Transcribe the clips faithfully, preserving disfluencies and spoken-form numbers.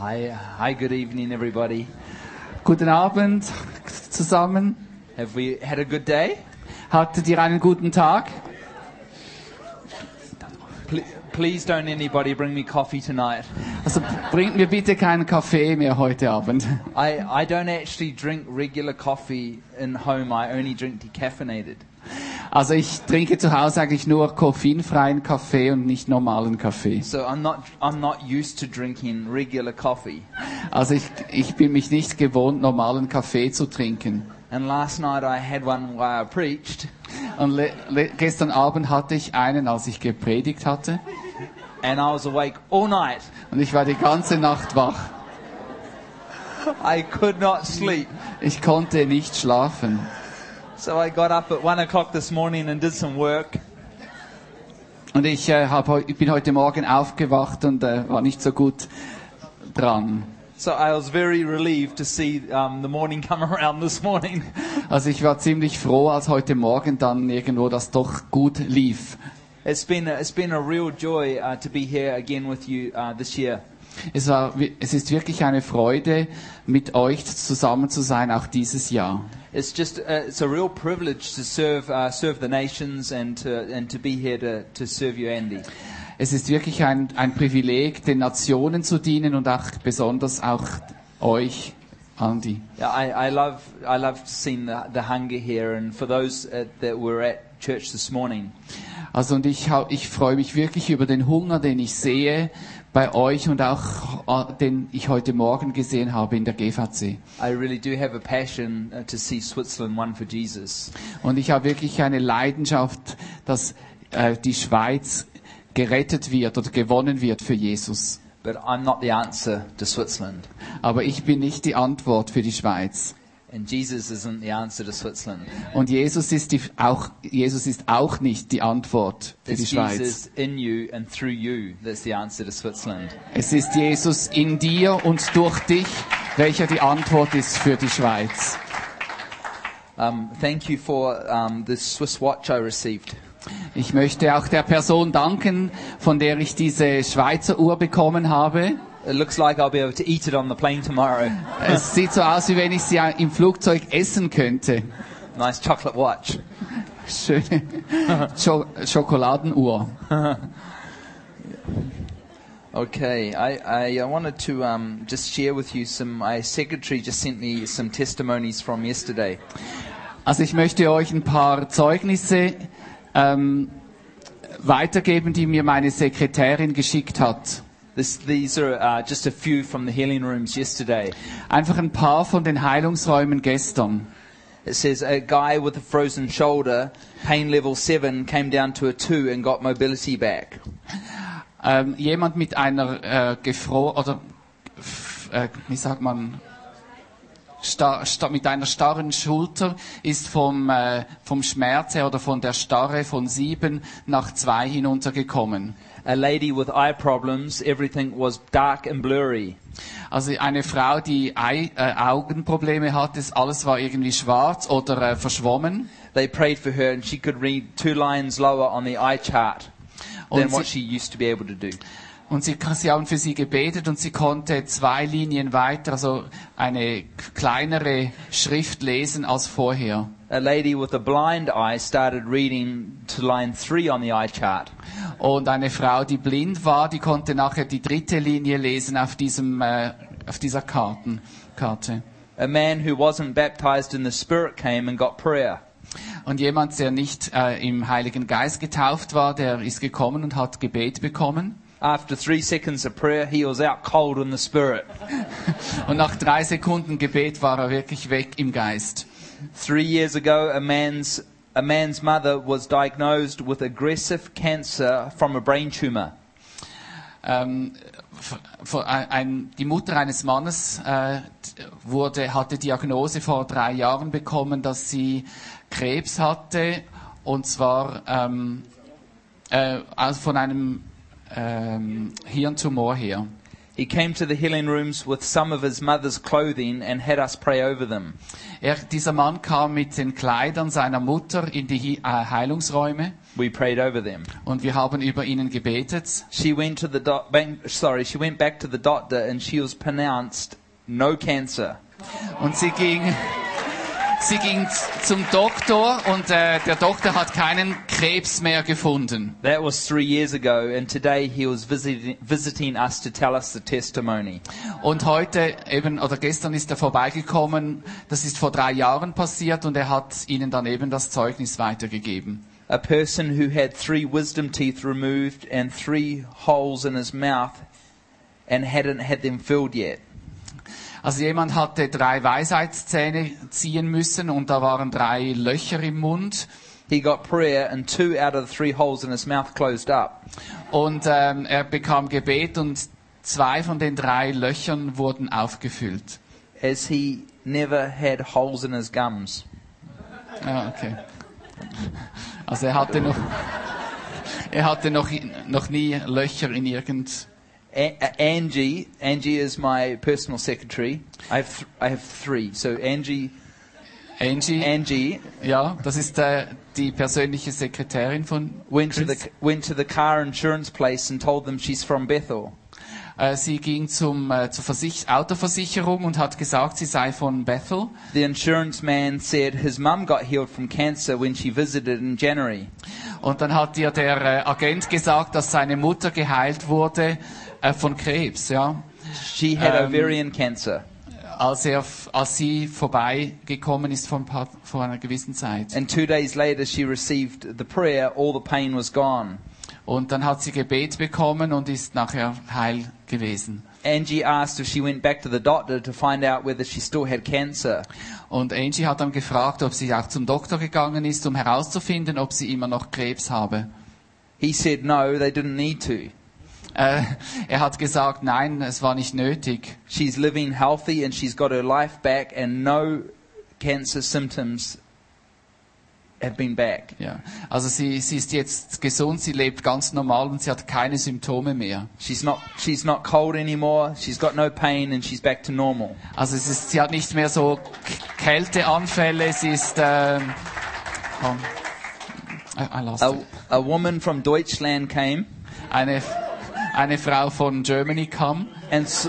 Hi, hi, good evening, everybody. Guten Abend zusammen. Have we had a good day? Hattet ihr einen guten Tag? Please, please don't anybody bring me coffee tonight. Also bringt mir bitte keinen Kaffee mehr heute Abend. I, I don't actually drink regular coffee in home. I only drink decaffeinated. Also ich trinke zu Hause eigentlich nur koffeinfreien Kaffee und nicht normalen Kaffee. So I'm not I'm not used to drinking regular coffee. Also ich ich bin mich nicht gewohnt, normalen Kaffee zu trinken. And last night I had one while I preached. Und le, le, gestern Abend hatte ich einen, als ich gepredigt hatte. And I was awake all night. Und ich war die ganze Nacht wach. I could not sleep. Ich konnte nicht schlafen. So I got up at one o'clock this morning and did some work. Und ich, äh, hab, ich bin heute Morgen aufgewacht und äh, war nicht so gut dran. So I was very relieved to see um, the morning come around this morning. Also ich war ziemlich froh, als heute Morgen dann irgendwo das doch gut lief. It's been a, it's been a real joy uh, to be here again with you uh, this year. Es war, es ist wirklich eine Freude, mit euch zusammen zu sein, auch dieses Jahr. It's just uh, it's a real privilege to serve uh, serve the nations and to and to be here to to serve you, Andy. Es ist wirklich ein ein Privileg, den Nationen zu dienen und auch besonders auch euch, Andy. Yeah, I I love I love seeing the the hunger here, and for those uh, that were at church this morning. Also und ich ich freue mich wirklich über den Hunger, den ich sehe bei euch und auch den ich heute Morgen gesehen habe in der G V C. I really do have a passion uh, to see Switzerland won for Jesus. Und ich habe wirklich eine Leidenschaft, dass äh, die Schweiz gerettet wird oder gewonnen wird für Jesus. But I'm not the answer to Switzerland. Aber ich bin nicht die Antwort für die Schweiz. And Jesus isn't the answer to Switzerland. Und Jesus ist die, auch Jesus ist auch nicht die Antwort für die It's Schweiz. Jesus in you and through you that's the answer to Switzerland. Es ist Jesus in dir und durch dich, welcher die Antwort ist für die Schweiz. Um, thank you for um, this Swiss watch I received. Ich möchte auch der Person danken, von der ich diese Schweizer Uhr bekommen habe. It looks like I'll be able to eat it on the plane tomorrow. Es sieht so aus, wie wenn ich sie im Flugzeug essen könnte. Nice chocolate watch. Schöne Scho- Schokoladenuhr. Okay, I, I, I wanted to um, just share with you some. My secretary just sent me some testimonies from yesterday. Also ich möchte euch ein paar Zeugnisse ähm, weitergeben, die mir meine Sekretärin geschickt hat. This, these are uh, just a few from the healing rooms yesterday. Einfach ein paar von den Heilungsräumen gestern. It says a guy with a frozen shoulder, pain level seven, came down to a two and got mobility back. Ähm, jemand mit einer äh, gefro oder f- äh, wie sagt man star, star, mit einer starren Schulter ist vom äh, vom Schmerz her oder von der Starre von sieben nach zwei hinuntergekommen. A lady with eye problems, everything was dark and blurry. Also eine Frau, die Ei, äh, Augenprobleme hatte, alles war irgendwie schwarz oder äh, verschwommen. They prayed for her and she could read two lines lower on the eye chart than Und what sie, she used to be able to do. und sie, sie haben für sie gebetet und sie konnte zwei Linien weiter, also eine kleinere Schrift lesen als vorher. A lady with a blind eye started reading to line three on the eye chart. Und eine Frau, die blind war, die konnte nachher die dritte Linie lesen auf diesem, äh, auf dieser Karten, Karte. A man who wasn't baptized in the Spirit came and got prayer. Und jemand, der nicht äh, im Heiligen Geist getauft war, der ist gekommen und hat Gebet bekommen. After three seconds of prayer, he was out cold in the Spirit. Und nach drei Sekunden Gebet war er wirklich weg im Geist. Three years ago, a man's a man's mother was diagnosed with aggressive cancer from a brain tumor. Ähm, f- f- ein, die Mutter eines Mannes äh, wurde, hatte Diagnose vor drei Jahren bekommen, dass sie Krebs hatte, und zwar ähm, äh, also von einem ähm, Hirntumor her. He came to the healing rooms with some of his mother's clothing and had us pray over them. Er, dieser Mann kam mit den Kleidern seiner Mutter in die äh, Heilungsräume We prayed over them. und wir haben über ihnen gebetet. She went to the doc- bank, sorry, she went back to the doctor and she was pronounced no cancer. Und sie ging, sie ging zum Doktor und äh, der Doktor hat keinen Krebs mehr gefunden. That was three years ago, and today he was visiting, visiting us to tell us the testimony. Und heute eben, oder gestern ist er vorbeigekommen, das ist vor drei Jahren passiert und er hat ihnen dann eben das Zeugnis weitergegeben. A person who had three wisdom teeth removed and three holes in his mouth and hadn't had them filled yet. Also jemand hatte drei Weisheitszähne ziehen müssen und da waren drei Löcher im Mund. He got prayer and two out of the three holes in his mouth closed up. Und ähm, er bekam Gebet und zwei von den drei Löchern wurden aufgefüllt. As he never had holes in his gums. Ja, okay. Also er hatte noch, er hatte noch, noch nie Löcher in irgend. A- A- Angie, Angie is my personal secretary. I have, th- I have three. So Angie, Angie, Angie ja, das ist äh, die persönliche Sekretärin von went to the Chris. went to the car insurance place and told them she's from Bethel. Äh, sie ging zum äh, zur Versich- Autoversicherung und hat gesagt, sie sei von Bethel. The insurance man said his mum got healed from cancer when she visited in January. Und dann hat ihr der äh, Agent gesagt, dass seine Mutter geheilt wurde äh, von Krebs, ja. She had Ähm, ovarian cancer. Als er, f- als sie vorbeigekommen ist vor, ein paar, vor einer gewissen Zeit. And two days later she received the prayer, all the pain was gone. Und dann hat sie Gebet bekommen und ist nachher heil gewesen. Angie asked if she went back to the doctor to find out whether she still had cancer. Und Angie hat dann gefragt, ob sie auch zum Doktor gegangen ist, um herauszufinden, ob sie immer noch Krebs habe. He said no, they didn't need to. Äh, er hat gesagt, nein, es war nicht nötig. She's living healthy and she's got her life back and no cancer symptoms have been back. Ja. Also sie, sie ist jetzt gesund, sie lebt ganz normal und sie hat keine Symptome mehr. She's not she's not cold anymore, she's got no pain and she's back to normal. Also es ist, sie hat nicht mehr so K- Kälteanfälle, sie ist... Ähm, oh, I, I lost A, it. a woman from Deutschland came Eine, eine Frau von Germany kam and s-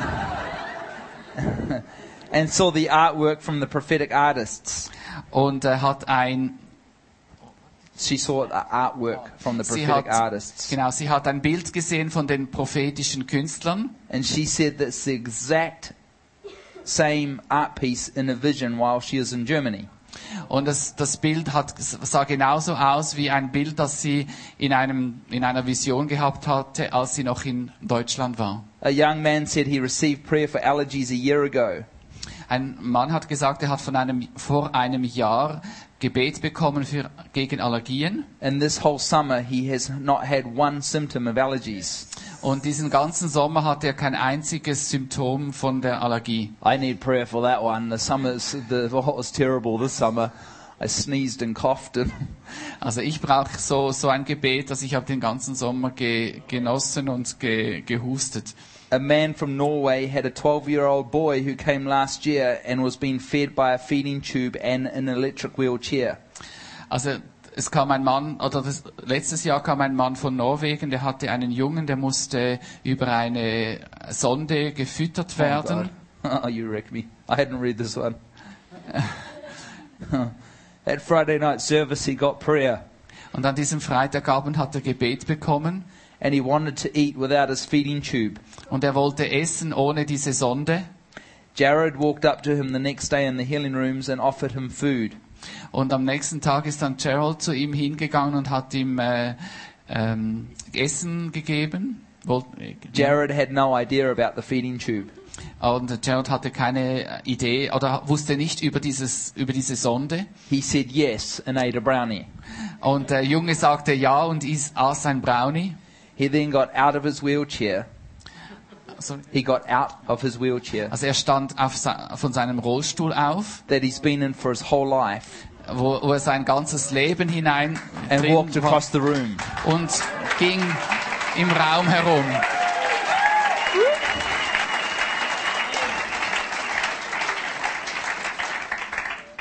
and saw the artwork from the prophetic artists. und äh, hat ein... She saw the artwork from the Sie prophetic hat, artists. genau, sie hat ein Bild gesehen von den prophetischen Künstlern And she said that's the exact same art piece in a vision while she was in Germany. und das, das Bild hat, sah genauso aus wie ein Bild, das sie in, einem, in einer Vision gehabt hatte, als sie noch in Deutschland war. A young man said he received prayer for allergies a year ago. Ein Mann hat gesagt, er hat von einem, vor einem Jahr Gebet bekommen für, gegen Allergien. And this whole summer he has not had one symptom of allergies. Und diesen ganzen Sommer hatte er kein einziges Symptom von der Allergie. I need prayer for that one. The summer's the what was terrible this summer. I sneezed and coughed and Also ich brauche so, so ein Gebet, dass ich habe den ganzen Sommer ge, genossen und ge, gehustet. a man from Norway had a twelve-year-old boy who came last year and was being fed by a feeding tube and an electric wheelchair. Also es kam ein Mann, oder das, letztes Jahr kam ein Mann von Norwegen, der hatte einen Jungen, der musste über eine Sonde gefüttert werden. Oh, God. Oh, you wrecked me. I hadn't read this one. At Friday night service he got prayer. Und an diesem Freitagabend hat er Gebet bekommen. And he wanted to eat without his feeding tube. Und er wollte essen ohne diese Sonde. Jared walked up to him the next day in the healing rooms and offered him food. Und am nächsten Tag ist dann Gerald zu ihm hingegangen und hat ihm äh, ähm, Essen gegeben. Wollt, äh, Jared had no idea about the feeding tube. Und Gerald hatte keine Idee oder wusste nicht über dieses über diese Sonde. He said yes and ate a brownie. Und der Junge sagte ja und is, aß ein Brownie. He then got out of his wheelchair. Sorry. He got out of his wheelchair Also er stand auf, von seinem Rollstuhl auf, that he's been in for his whole life wo, wo er sein ganzes Leben hinein and drin walked war across the room. und ging im Raum herum.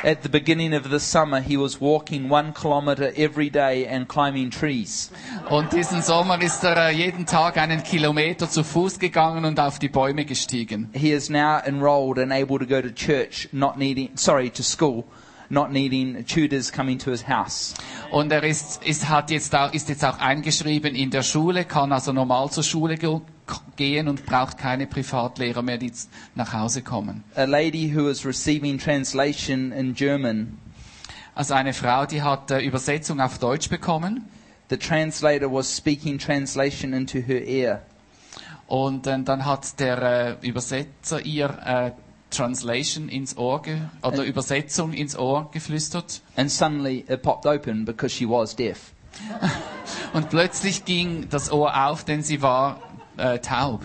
At the beginning of the summer, he was walking one kilometer every day and climbing trees. Und diesen Sommer ist er äh, jeden Tag einen Kilometer zu Fuß gegangen und auf die Bäume gestiegen. He is now enrolled and able to go to church, not needing, sorry, to school, not needing tutors coming to his house. Und er ist, ist, hat jetzt auch, ist jetzt auch eingeschrieben in der Schule, kann also normal zur Schule ge- gehen und braucht keine Privatlehrer mehr, die nach Hause kommen. A lady who was receiving translation in German, Also eine Frau, die hat äh, Übersetzung auf Deutsch bekommen the translator was speaking translation into her ear. und äh, dann hat der äh, Übersetzer ihr äh, Translation ins Ohr ge- oder Äh. Übersetzung ins Ohr geflüstert. And suddenly it popped open because she was deaf. Und plötzlich ging das Ohr auf, denn sie war äh, taub.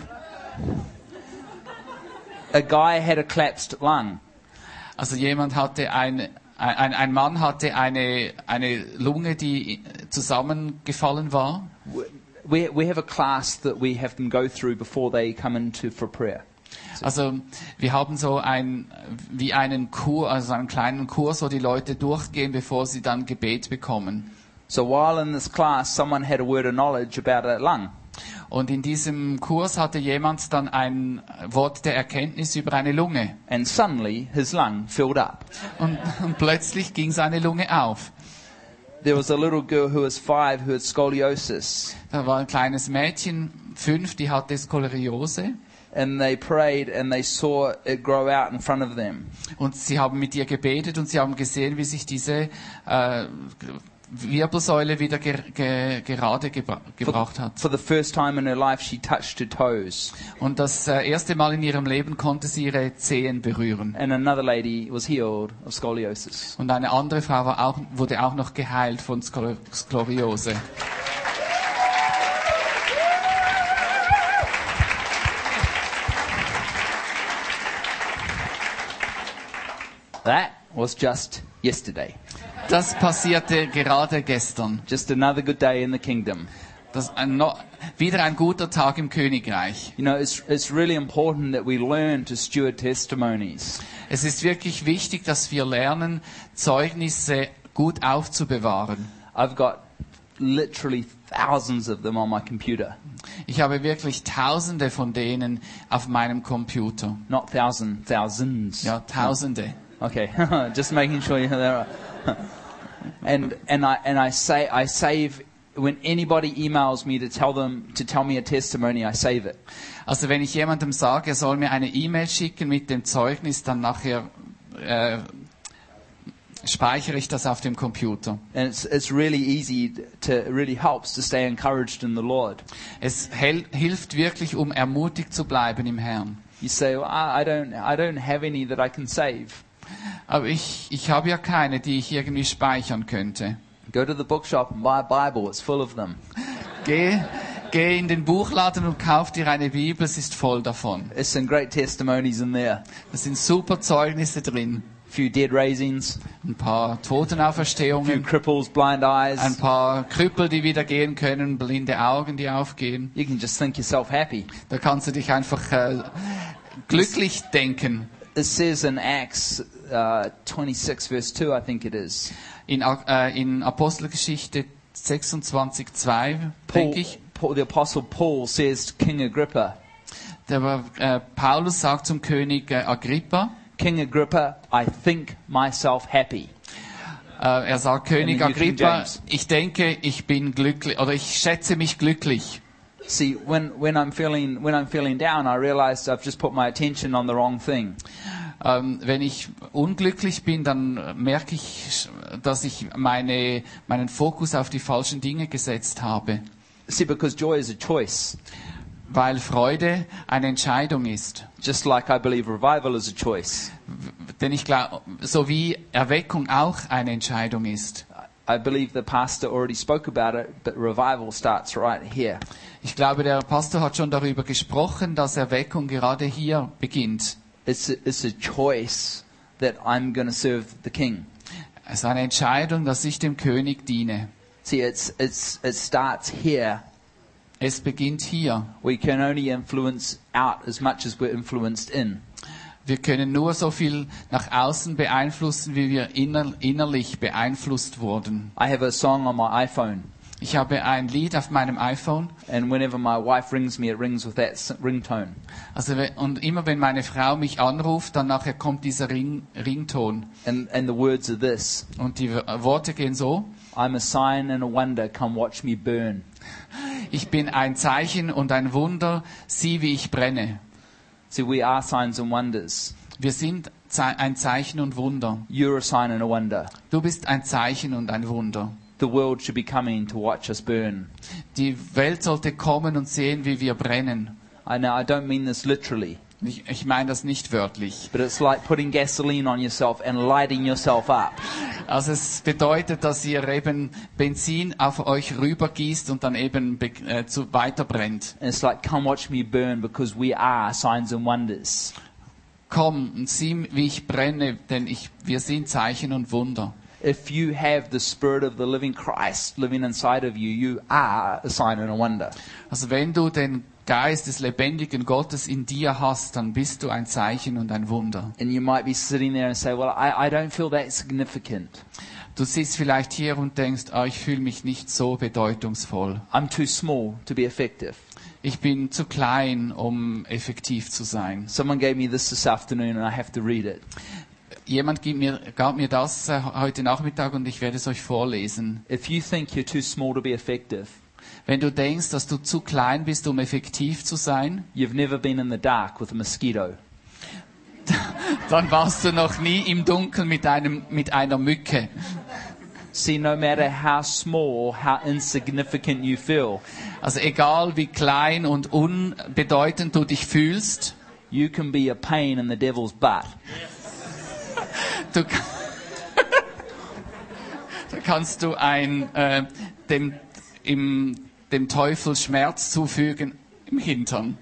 A guy had a collapsed lung. Also jemand hatte ein, ein, ein Mann hatte eine, eine Lunge, die zusammengefallen war. We, we have a class that we have them go through before they come into for prayer. Also wir haben so ein, wie einen Kurs, also einen kleinen Kurs, wo die Leute durchgehen, bevor sie dann Gebet bekommen. So while in this class, someone had a word of knowledge about a lung. Und in diesem Kurs hatte jemand dann ein Wort der Erkenntnis über eine Lunge. And suddenly his lung filled up. Und, und plötzlich ging seine Lunge auf. There was a little girl who was five who had scoliosis. Da war ein kleines Mädchen, fünf, die hatte Skoliose. And they prayed and they saw it grow out in front of them. Und sie haben mit ihr gebetet und sie haben gesehen, wie sich diese äh, Wirbelsäule wieder ger ge gerade gebra gebracht hat. For the first time in her life, she touched her toes. Und das äh, erste Mal in ihrem Leben konnte sie ihre Zehen berühren. And another lady was healed of scoliosis. Und eine andere Frau war auch, wurde auch noch geheilt von Skol Skoliose. That was just yesterday. Das passierte gerade gestern. Just another good day in the kingdom. Das ein no wieder ein guter Tag im Königreich. You know, it's, it's really important that we learn to steward testimonies. Es ist wirklich wichtig, dass wir lernen, Zeugnisse gut aufzubewahren. I've got literally thousands of them on my computer. Ich habe wirklich Tausende von denen auf meinem Computer. Not thousand, thousands. Ja, Tausende. Okay, just making sure you know there are. And and I and I say I save when anybody emails me to tell them to tell me a testimony, I save it. Also wenn ich jemandem sage, er soll mir eine E-Mail schicken mit dem Zeugnis, dann nachher äh, speichere ich das auf dem Computer. And it's it's really easy to it really helps to stay encouraged in the Lord. Es hel hilft wirklich, um ermutigt zu bleiben im Herrn. You say, well, I, I don't I don't have any that I can save. Aber ich, ich habe ja keine, die ich irgendwie speichern könnte. Go to the bookshop and buy a Bible. It's full of them. Geh, geh in den Buchladen und kauf dir eine Bibel, es ist voll davon. There's some great testimonies in there. Da sind super Zeugnisse drin. A few dead raisings, Ein paar a few Totenauferstehungen, cripples, blind eyes. ein paar Krüppel, die wieder gehen können, blinde Augen, die aufgehen. You can just think yourself happy. Da kannst du dich einfach äh, glücklich denken. It says in Acts uh, twenty-six, verse two, I think it is. In, äh, in Apostelgeschichte sechsundzwanzig zwei, Paul, denke ich, Paul, the Apostle Paul says to King Agrippa, der, war, äh, Paulus sagt zum König äh, Agrippa, King Agrippa, I think myself happy. äh, er sagt, König And then you, King Agrippa, James. ich denke, ich bin glücklich, oder ich schätze mich glücklich. See, when, when I'm feeling when I'm feeling down, I realize I've just put my attention on the wrong thing. Ähm, wenn ich unglücklich bin, dann merke ich, dass ich meine, meinen Fokus auf die falschen Dinge gesetzt habe. See, because joy is a choice, Weil Freude eine Entscheidung ist. just like I believe revival is a choice. Denn ich glaube, so wie Erweckung auch eine Entscheidung ist. I believe the pastor already spoke about it, but revival starts right here. Ich glaube, der Pastor hat schon darüber gesprochen, dass Erweckung gerade hier beginnt. It's a, it's a choice that I'm going to serve the king. Es ist eine Entscheidung, dass ich dem König diene. See, it's it's it starts here. Es beginnt hier. We can only influence out as much as we're influenced in. Wir können nur so viel nach außen beeinflussen, wie wir inner, innerlich beeinflusst wurden. I have a song on my iPhone, Ich habe ein Lied auf meinem iPhone. and whenever my wife rings me, it rings with that s- ringtone. Also, we- und immer wenn meine Frau mich anruft, dann nachher kommt dieser Ring, Rington. And, and the words are this: Und die W- Worte gehen so. I'm a sign and a wonder, come watch me burn. Ich bin ein Zeichen und ein Wunder, sieh wie ich brenne. See, we are signs and wonders. Wir sind Ze- ein Zeichen und Wunder. You're a sign and a wonder. Du bist ein Zeichen und ein Wunder. The world should be coming to watch us burn. Die Welt sollte kommen und sehen, wie wir brennen. I know I don't mean this literally, Ich, ich meine das nicht wörtlich. but it's like putting gasoline on yourself and lighting yourself up. Also es bedeutet, dass ihr eben Benzin auf euch rübergießt und dann eben be- äh, zu weiter brennt. And it's like, come watch me burn, because we are signs and wonders. Komm und sieh, wie ich brenne, denn ich, wir sind Zeichen und Wunder. If you have the Spirit of the living Christ living inside of you, you are a sign and a wonder. Also wenn du den Geist des lebendigen Gottes in dir hast, dann bist du ein Zeichen und ein Wunder. And you might be sitting there and say, well, I, I don't feel that significant. Du sitzt vielleicht hier und denkst, ah, ich fühle mich nicht so bedeutungsvoll. I'm too small to be effective. Ich bin zu klein, um effektiv zu sein. Someone gave me this this afternoon and I have to read it. Jemand gibt mir, gab mir das äh, heute Nachmittag und ich werde es euch vorlesen. If you think you're too small to be effective, Wenn du denkst, dass du zu klein bist, um effektiv zu sein, you've never been in the dark with a mosquito. dann warst du noch nie im Dunkeln mit, einem, mit einer Mücke. See, no matter how small, how insignificant you feel, Also egal wie klein und unbedeutend du dich fühlst, you can be a pain in the devil's butt. du, ka- da kannst du ein, äh, dem, im, dem Teufel Schmerz zufügen im Hintern.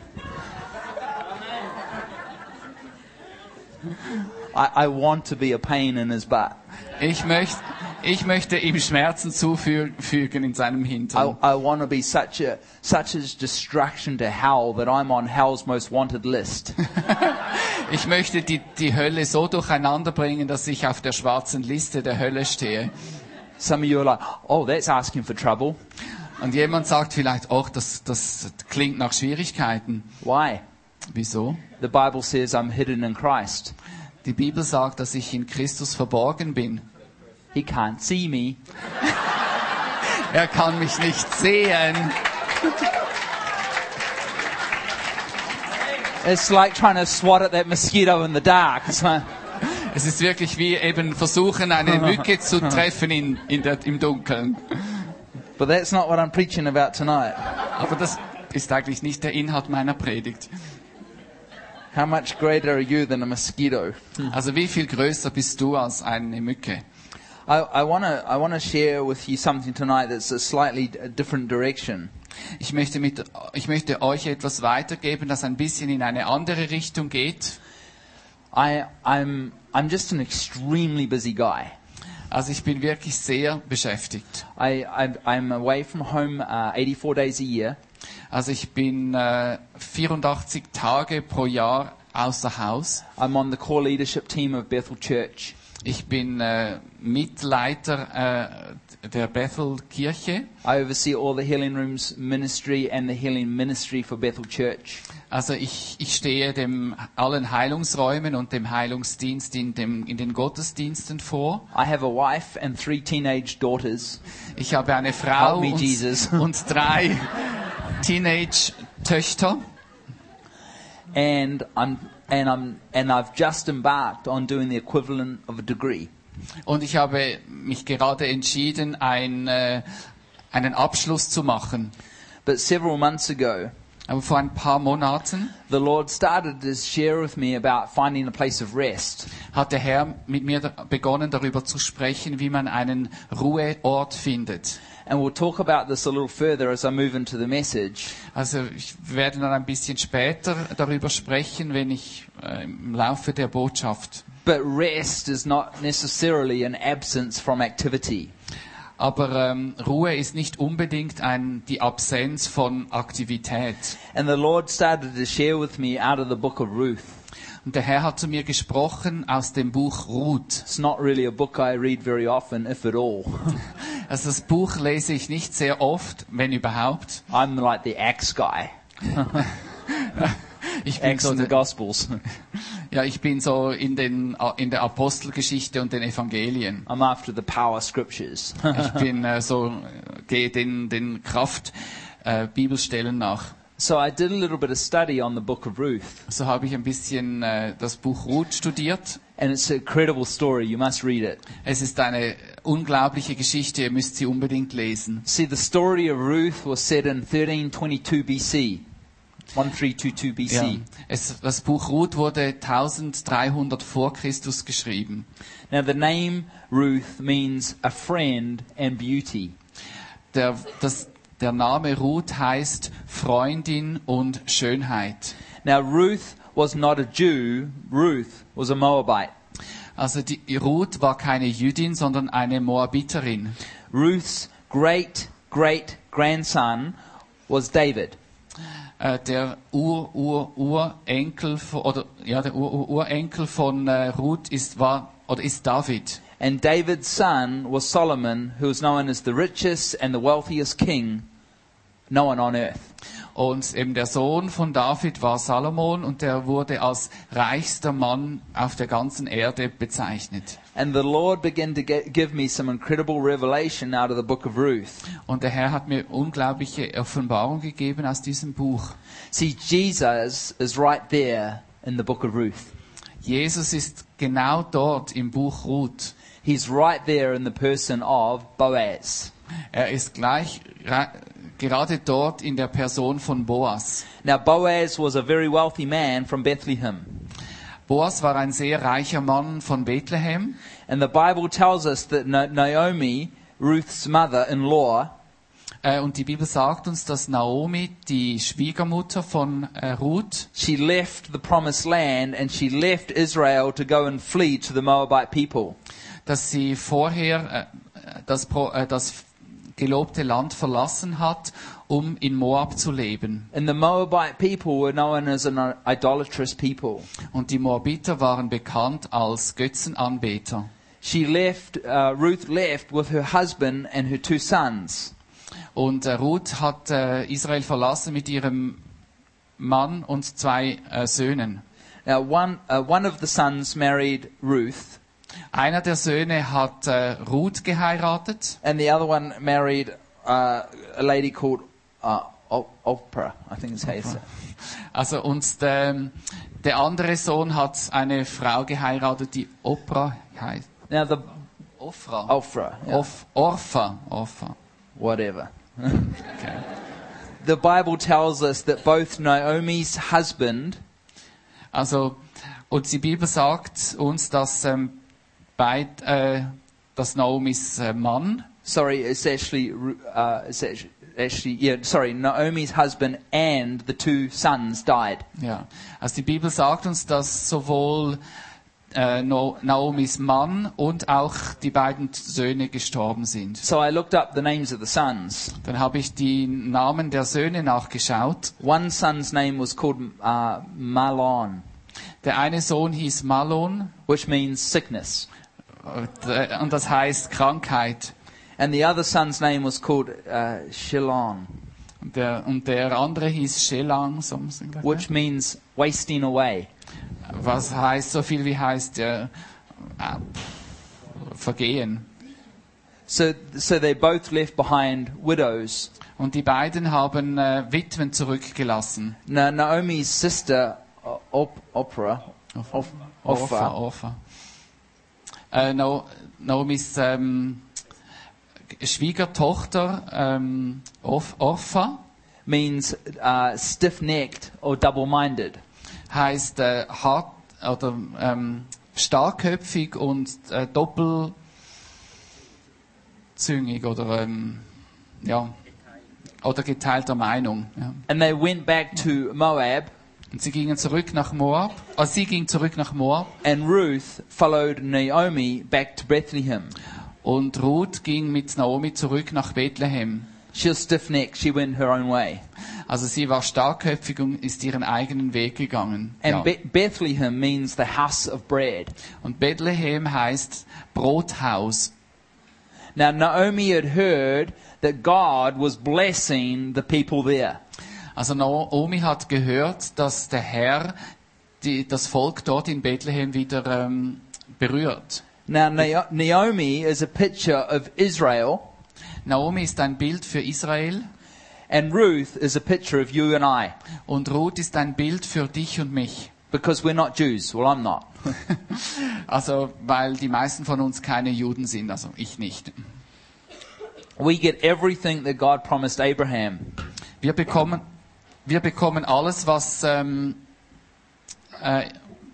I, I want to be a pain in his butt. Ich möchte, ich möchte ihm Schmerzen zufügen in seinem I, Hintern. I want to be such a such a destruction to hell that I'm on hell's most wanted list. Ich möchte die, die Hölle so durcheinander bringen, dass ich auf der schwarzen Liste der Hölle stehe. Some of you are like, oh, that's asking for trouble. Und jemand sagt vielleicht, oh, das, das klingt nach Schwierigkeiten. Why? Wieso? The Bible says I'm hidden in Christ. Die Bibel sagt, dass ich in Christus verborgen bin. He can't see me. Er kann mich nicht sehen. It's like trying to swat at that mosquito in the dark. It's like, Es ist wirklich wie eben versuchen, eine Mücke zu treffen in, in der, im Dunkeln. but that's not what I'm preaching about tonight. Aber das ist eigentlich nicht der Inhalt meiner Predigt. How much greater are you than a mosquito? Also wie viel größer bist du als eine Mücke? I, I want to I want to share with you something tonight that's a slightly d- different direction. Ich möchte, mit, ich möchte euch etwas weitergeben, das ein bisschen in eine andere Richtung geht. I, I'm I'm just an extremely busy guy. Also ich bin wirklich sehr beschäftigt. I, I I'm away from home uh, eighty-four days a year. Also ich bin äh, vierundachtzig Tage pro Jahr außer Haus. I'm on the core leadership team of Bethel Church. Ich bin äh, Mitleiter äh, der Bethel Kirche. I oversee all the healing rooms ministry and the healing ministry for Bethel Church. Also ich, ich stehe dem allen Heilungsräumen und dem Heilungsdienst in, dem, in den Gottesdiensten vor. I have a wife and three teenage daughters. Ich habe eine Frau Help me, Jesus. und, und drei Teenage-Töchter. And I'm and I'm and I've just embarked on doing the equivalent of a degree. Und ich habe mich gerade entschieden, ein, äh, einen Abschluss zu machen. But several months ago, Aber vor ein paar Monaten the Lord started to share with me about finding a place of rest. hat der Herr mit mir da- begonnen, darüber zu sprechen, wie man einen Ruheort findet. And we'll talk about this a little further as I move into the message. Also ich werde dann ein bisschen später darüber sprechen, wenn ich äh, im Laufe der Botschaft. But rest is not necessarily an absence from activity. Aber ähm, Ruhe ist nicht unbedingt ein, die Absenz von Aktivität. And the Lord started to share with me out of the book of Ruth. Und der Herr hat zu mir gesprochen aus dem Buch Ruth. It's not really a book I read very often, if at all. Also das Buch lese ich nicht sehr oft, wenn überhaupt. I'm like the Acts guy. Ich bin Acts so in the der, Gospels. ja, ich bin so in den in der Apostelgeschichte und den Evangelien. I'm after the power scriptures. Ich bin äh, so gehe den den Kraft äh, Bibelstellen nach. So I did a little bit of study on the book of Ruth. So habe ich ein bisschen äh, das Buch Ruth studiert. And it's an incredible story. You must read it. Es ist eine unglaubliche Geschichte, ihr müsst sie unbedingt lesen. See, the story of Ruth was set in thirteen twenty-two B C. thirteen twenty-two B C. Ja, es, das Buch Ruth wurde dreizehnhundert vor Christus geschrieben. Now the name Ruth means a friend and beauty. Der, das, der Name Ruth heißt Freundin und Schönheit. Now Ruth was not a Jew. Ruth was a Moabite. Also die Ruth war keine Jüdin, sondern eine Moabiterin. Ruth's great great grandson was David. Äh, der Ur Ur Urenkel von, oder ja der Ur Ur Urenkel von äh, Ruth ist war oder ist David. And David's son was Solomon, who was known as the richest and the wealthiest king known on earth. Und eben der Sohn von David war Salomon und der wurde als reichster Mann auf der ganzen Erde bezeichnet. And the Lord began to get, give me some incredible revelation out of the book of Ruth. Und der Herr hat mir unglaubliche Offenbarung gegeben aus diesem Buch. See, Jesus is right there in the book of Ruth. Jesus ist genau dort im Buch Ruth. He's right there in the person of Boaz. Er ist gleich gerade dort in der Person von Boas. Now Boaz was a very wealthy man from Bethlehem. Boas war ein sehr reicher Mann von Bethlehem. And the Bible tells us that Naomi, Ruth's mother-in-law, Äh, und die Bibel sagt uns, dass Naomi, die Schwiegermutter von äh, Ruth, she left the promised land and she left Israel to go and flee to the Moabite people. dass sie vorher äh, das, Pro- äh, das gelobte Land verlassen hat, um in Moab zu leben. And the Moabite people were known as an idolatrous people. Und die Moabiter waren bekannt als Götzenanbeter. She left, uh, Ruth left with her husband and her two sons. Und äh, Ruth hat äh, Israel verlassen mit ihrem Mann und zwei äh, Söhnen. Now, one, uh, one of the sons married Ruth, Einer der Söhne hat äh, Ruth geheiratet and the other one married uh, a lady called uh, O- Oprah, I think it's how you say it. Also und der, der andere Sohn hat eine Frau geheiratet, die Oprah heißt. Now, the Ofra. Ophrah, yeah, Of, Orpha. Orpha. whatever. Okay. The Bible tells us that both Naomi's husband Also und die Bibel sagt uns, dass ähm, beid, äh, dass Naomis äh, Mann, sorry, it's actually, uh, it's actually, actually, yeah, sorry, Naomi's husband and the two sons died. ja, also die Bibel sagt uns, dass sowohl äh, no, Naomis Mann und auch die beiden Söhne gestorben sind. So I looked up the names of the sons. Dann habe ich die Namen der Söhne nachgeschaut. One son's name was called uh, Mahlon, Der eine Sohn hieß Malon which means sickness. und das heißt Krankheit. And the other son's name was called uh, Shilon, Und der, und der andere hieß Shelang, something like which that. means wasting away. Was heißt so viel wie heißt äh, äh, Vergehen. So, so they both left behind widows. Und die beiden haben äh, Witwen zurückgelassen. Na, Naomi's sister, uh, Op- Oprah, Op- Orpha, Ophrah, Orpha. Äh, no, Naomis ähm, Schwiegertochter ähm, Orf, Orpha means uh, stiff-necked or double-minded. heißt äh, hart oder ähm, starkköpfig und äh, doppelzüngig oder ähm, ja oder geteilter Meinung. Ja. And they went back to Moab, Und sie gingen zurück nach Moab. Also sie ging zurück nach Moab and Ruth followed Naomi back to Bethlehem. Und Ruth ging mit Naomi zurück nach Bethlehem. She was stiff-necked. She went her own way. Also sie war starkköpfig und ist ihren eigenen Weg gegangen. And Ja. Be- Bethlehem means the house of bread. Und Bethlehem heißt Brothaus. Now, Naomi had heard that God was blessing the people there. Also Naomi hat gehört, dass der Herr die, das Volk dort in Bethlehem wieder ähm, berührt. Now, Na- Naomi is a picture of Israel, Naomi ist ein Bild für Israel and Ruth is a picture of you and I, und Ruth ist ein Bild für dich und mich. because we're not Jews. Well, I'm not. Also, weil die meisten von uns keine Juden sind, also ich nicht. We get everything that God promised Abraham. Wir bekommen, wir bekommen alles, was ähm, äh,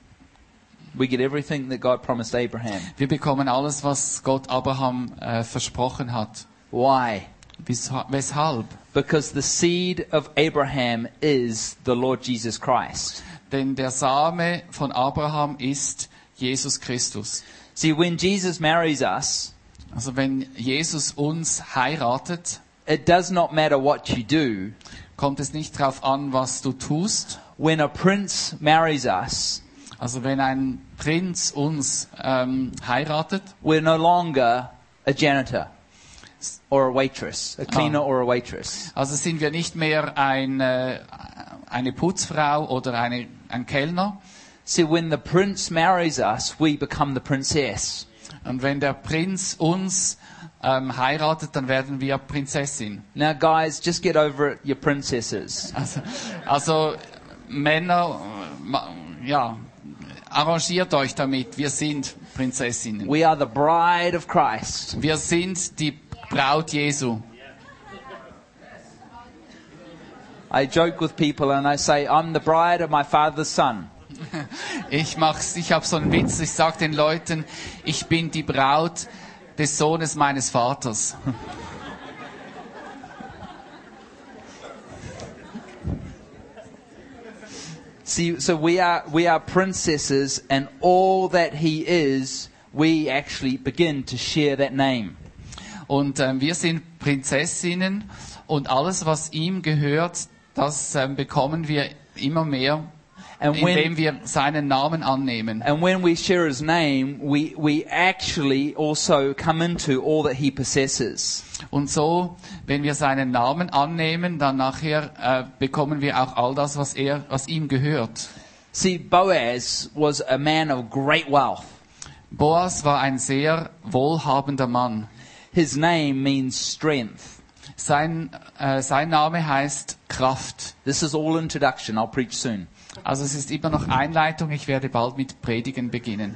We get everything that God promised Abraham. wir bekommen alles, was Gott Abraham äh, versprochen hat. Why? Wies- Weshalb? Because the seed of Abraham is the Lord Jesus Christ. Denn der Same von Abraham ist Jesus Christus. See, when Jesus marries us, Also wenn Jesus uns heiratet, it does not matter what you do. kommt es nicht darauf an, was du tust. When a prince marries us, Also wenn ein Prinz uns ähm, heiratet, we're no longer a janitor or a waitress, a cleaner Ah. or a waitress. also sind wir nicht mehr ein, äh, eine Putzfrau oder eine, ein Kellner. See, when the prince marries us, we become the princess. Und wenn der Prinz uns ähm, heiratet, dann werden wir Prinzessin. Now, guys, just get over it, you're princesses. Also, also Männer, äh, ma- ja, arrangiert euch damit. Wir sind Prinzessinnen. We are the bride of Christ. Wir sind die Braut Jesu. I joke with people and I say, I'm the bride of my father's son. Ich mach's, ich habe so einen Witz. Ich sag den Leuten, ich bin die Braut des Sohnes meines Vaters. See, so we are, we are princesses, and all that he is, we actually begin to share that name. Und ähm, wir sind Prinzessinnen und alles, was ihm gehört, das ähm, bekommen wir immer mehr, And indem when, wir seinen Namen annehmen. and when we share his name, we, we actually also come into all that he possesses. Und so, wenn wir seinen Namen annehmen, dann nachher äh, bekommen wir auch all das, was er, was ihm gehört. See, Boaz was a man of great wealth. Boas war ein sehr wohlhabender Mann. His name means strength. Sein, äh, sein Name heißt Kraft. This is all introduction. I'll preach soon. Also es ist immer noch Einleitung, ich werde bald mit Predigen beginnen.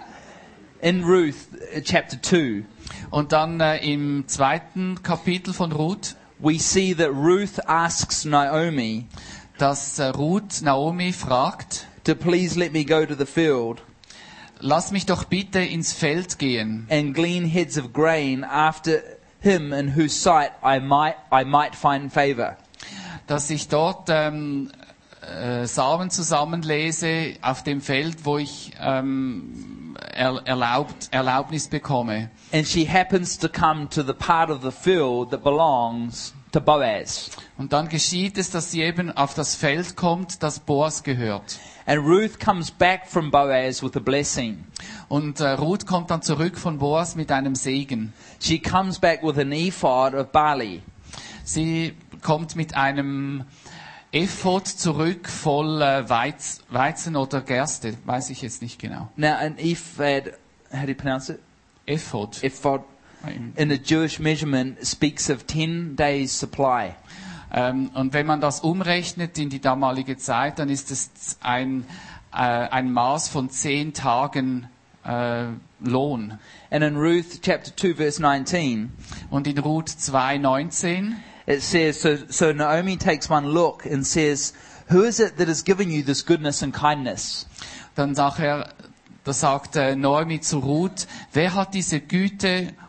In Ruth, uh, chapter two, Und dann äh, im zweiten Kapitel von Ruth, we see that Ruth asks Naomi dass äh, Ruth Naomi fragt, to please let me go to the field lass mich doch bitte ins Feld gehen and glean heads of grain after him in whose sight I might, I might find favor. dass ich dort ähm, äh, Samen zusammenlese auf dem Feld, wo ich ähm, er, erlaubt, Erlaubnis bekomme. And she happens to come to the part of the field that belongs to Boaz. Und dann geschieht es, dass sie eben auf das Feld kommt, das Boas gehört. And Ruth comes back from Boaz with a blessing. Und äh, Ruth kommt dann zurück von Boas mit einem Segen. She comes back with an ephod of barley. Sie kommt mit einem Ephod zurück voll äh, Weiz, Weizen oder Gerste, weiß ich jetzt nicht genau. Now, an ephod, how do you pronounce it? Ephod. Ephod, in the Jewish measurement, speaks of ten days' supply. Ähm, und wenn man das umrechnet in die damalige Zeit, dann ist es ein, äh, ein Maß von zehn Tagen äh, Lohn. And in Ruth chapter two, verse nineteen, Und in Ruth zwei neunzehn, it says, so, so Naomi takes one look and says, who is it that has given you this goodness and kindness? dann sagt er, da sagt äh, Naomi zu Ruth, wer hat diese Güte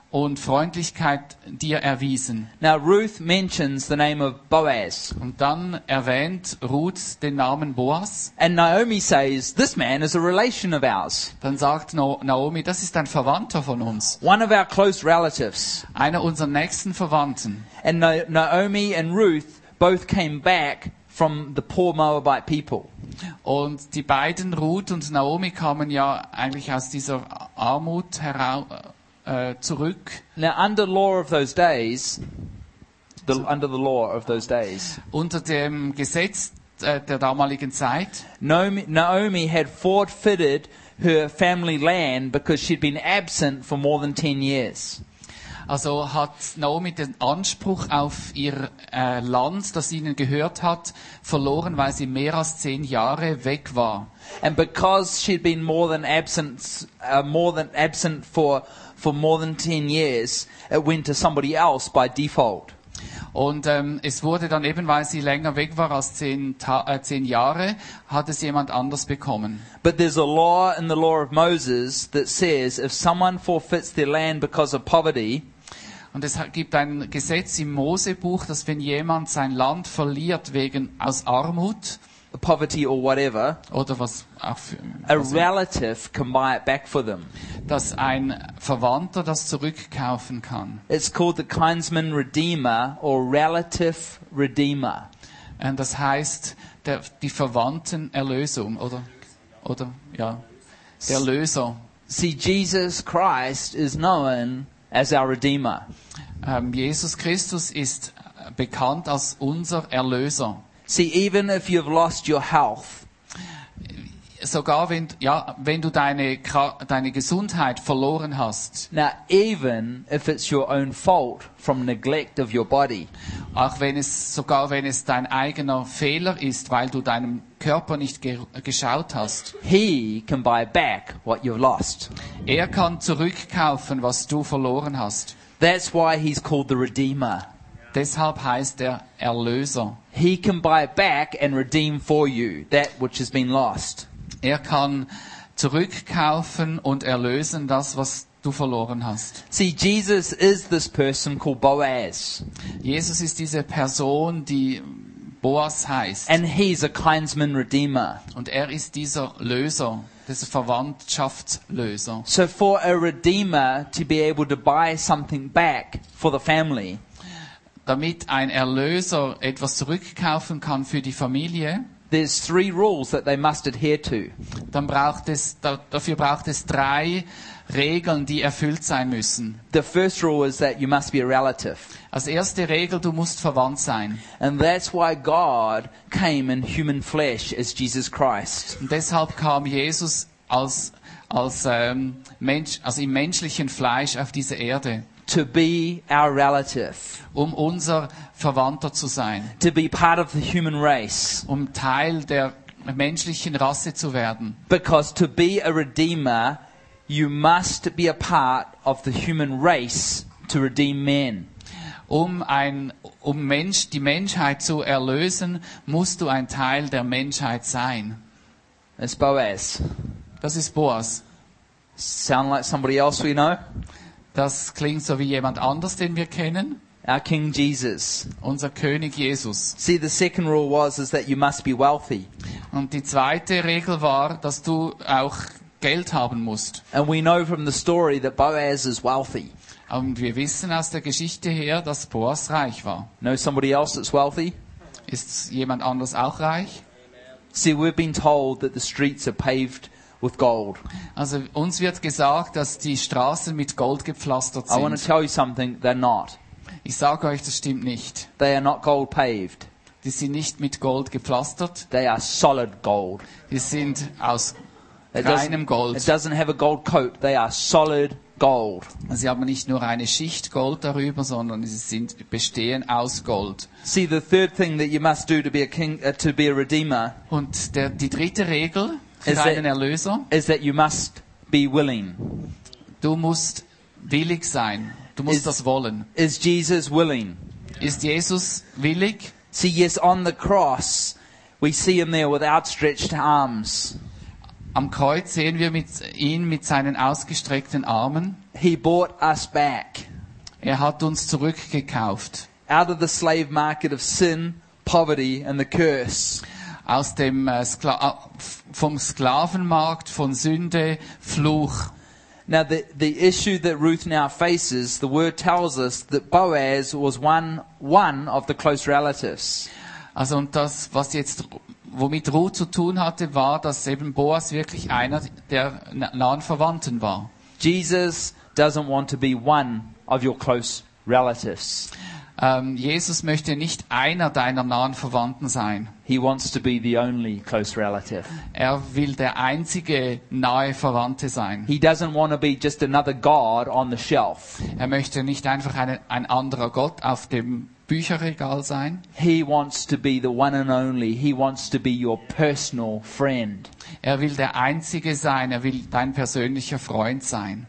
und Freundlichkeit dir erwiesen. Now Ruth mentions the name of Boaz. Und dann erwähnt Ruth den Namen Boas. And Naomi says, this man is a relation of ours. Dann sagt No- Naomi, das ist ein Verwandter von uns. One of our close relatives. Einer unserer nächsten Verwandten. And Na- Naomi and Ruth both came back from the poor Moabite people. Und die beiden, Ruth und Naomi, kamen ja eigentlich aus dieser Armut heraus, äh, zurück. Now under law of those days, the, under the law of those days, Unter dem Gesetz äh, der damaligen Zeit Naomi, Naomi had forfeited her family land because she'd been absent for more than ten years. Also hat Naomi den Anspruch auf ihr äh, Land, das ihnen gehört hat, verloren, weil sie mehr als zehn Jahre weg war. And because she'd been more than absent, uh, more than absent for for more than ten years, it went to somebody else by default. Und ähm, es wurde dann eben, weil sie länger weg war als zehn, Ta- äh, zehn Jahre, hat es jemand anders bekommen. But there's a law in the law of Moses that says if someone forfeits their land because of poverty, Und es hat- gibt ein Gesetz im Mosebuch, dass wenn jemand sein Land verliert wegen aus Armut poverty or whatever, oder was auch für, a also, relative can buy it back for them. dass ein Verwandter das zurückkaufen kann. It's called the kinsman redeemer or relative redeemer. Und das heißt der, die Verwandtenerlösung oder oder ja der Löser. See, Jesus Christ is known as our redeemer. Ähm, Jesus Christus ist äh, bekannt als unser Erlöser. See, even if you've lost your health, Sogar wenn ja wenn du deine Kra- deine Gesundheit verloren hast, now even if it's your own fault from neglect of your body, auch wenn es sogar wenn es dein eigener Fehler ist, weil du deinem Körper nicht ge- geschaut hast, He can buy back what you've lost. er kann zurückkaufen, was du verloren hast. That's why He's called the Redeemer. Deshalb heißt er Erlöser. He can buy back and redeem for you that which has been lost. Er kann zurückkaufen und erlösen das, was du verloren hast. See, Jesus is this person called Boaz, Jesus ist diese Person, die Boas heißt. and He's a kinsman redeemer. Und er ist dieser Löser, dieser Verwandtschaftslöser. So for a redeemer to be able to buy something back for the family, Damit ein Erlöser etwas zurückkaufen kann für die Familie, there's three rules that they must adhere to. dann braucht es, da, dafür braucht es drei Regeln, die erfüllt sein müssen. The first rule is that you must be a relative. Als erste Regel, du musst verwandt sein. And that's why God came in human flesh as Jesus Christ. Und deshalb kam Jesus als, als ähm, Mensch, also im menschlichen Fleisch auf diese Erde, To be our relative. um unser Verwandter zu sein, To be part of the human race. um Teil der menschlichen Rasse zu werden. Because to be a redeemer, you must be a part of the human race to redeem men. Um ein, um Mensch, die Menschheit zu erlösen, musst du ein Teil der Menschheit sein. That's Boaz. Das ist Boas. Sound like somebody else we know? Das klingt so wie jemand anders, den wir kennen. Our King Jesus. Unser König Jesus. See, the second rule was is that you must be wealthy. Und die zweite Regel war, dass du auch Geld haben musst. And we know from the story that Boaz is wealthy. Und wir wissen aus der Geschichte her, dass Boas reich war. Know somebody else that's wealthy? Ist jemand anders auch reich? See, we've been told that the streets are paved with gold. Also uns wird gesagt, dass die Straßen mit Gold gepflastert I want to sind. tell you something, they're not. Ich sage euch, das stimmt nicht. They are not gold paved. Die sind nicht mit Gold gepflastert. They are solid gold. Die sind aus It reinem doesn't, Gold. it doesn't have a gold coat. They are solid gold. Sie haben nicht nur eine Schicht Gold darüber, sondern sie sind, bestehen aus Gold. See, the third thing that you must do to be a king, uh, to be a redeemer, Und der, die dritte Regel für Is that- einen Erlöser, is that you must be willing. du musst willig sein. Du musst Is- das wollen. Is Jesus willing? Ist Jesus willig? See, yes, on the cross, we see him there with outstretched arms. Am Kreuz sehen wir mit, ihn mit seinen ausgestreckten Armen. He bought us back Er hat uns zurückgekauft. out of the slave market of sin, poverty, and the curse. Aus dem äh, Skla vom Sklavenmarkt, von Sünde, Fluch. Now, the, the issue that Ruth now faces, the word tells us that Boaz was one, one of the close relatives. Also und das, was jetzt, womit Ruth zu tun hatte, war, dass eben Boas wirklich einer der nahen Verwandten war. Jesus doesn't want to be one of your close relatives. Ähm, Jesus möchte nicht einer deiner nahen Verwandten sein. He wants to be the only close relative. Er will der einzige nahe Verwandte sein. He doesn't want to be just another God on the shelf. Er möchte nicht einfach eine, ein anderer Gott auf dem Bücherregal sein. He wants to be the one and only. He wants to be your personal friend. Er will der Einzige sein. Er will dein persönlicher Freund sein.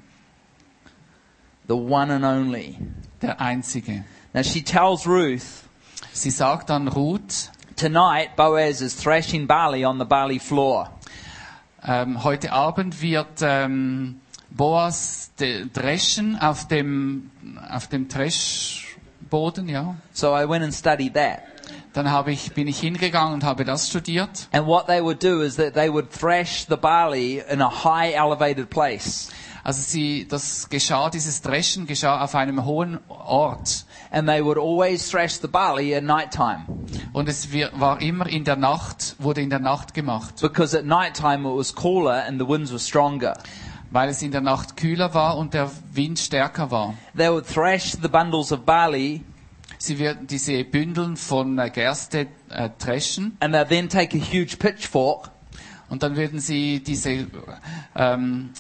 The one and only. Der Einzige. Now she tells Ruth, Sie sagt dann Ruth, tonight Boaz is thrashing barley on the barley floor. ähm, heute Abend wird ähm, Boas de, dreschen auf dem, auf dem Dreschboden, ja. So I went and studied that. Dann habe ich, bin ich hingegangen und habe das studiert. And what they would do is that they would thrash the barley in a high elevated place. Also sie, das geschah, dieses Dreschen geschah auf einem hohen Ort. And they would always thrash the barley at night time. Und es wir- war immer in der Nacht, wurde in der Nacht gemacht. Because at night time it was cooler and the winds were stronger. Weil es in der Nacht kühler war und der Wind stärker war. They would thrash the bundles of barley Sie werden diese Bündeln von äh, Gerste äh, dreschen. and they'd then take a huge pitchfork Und dann würden sie diese ähm,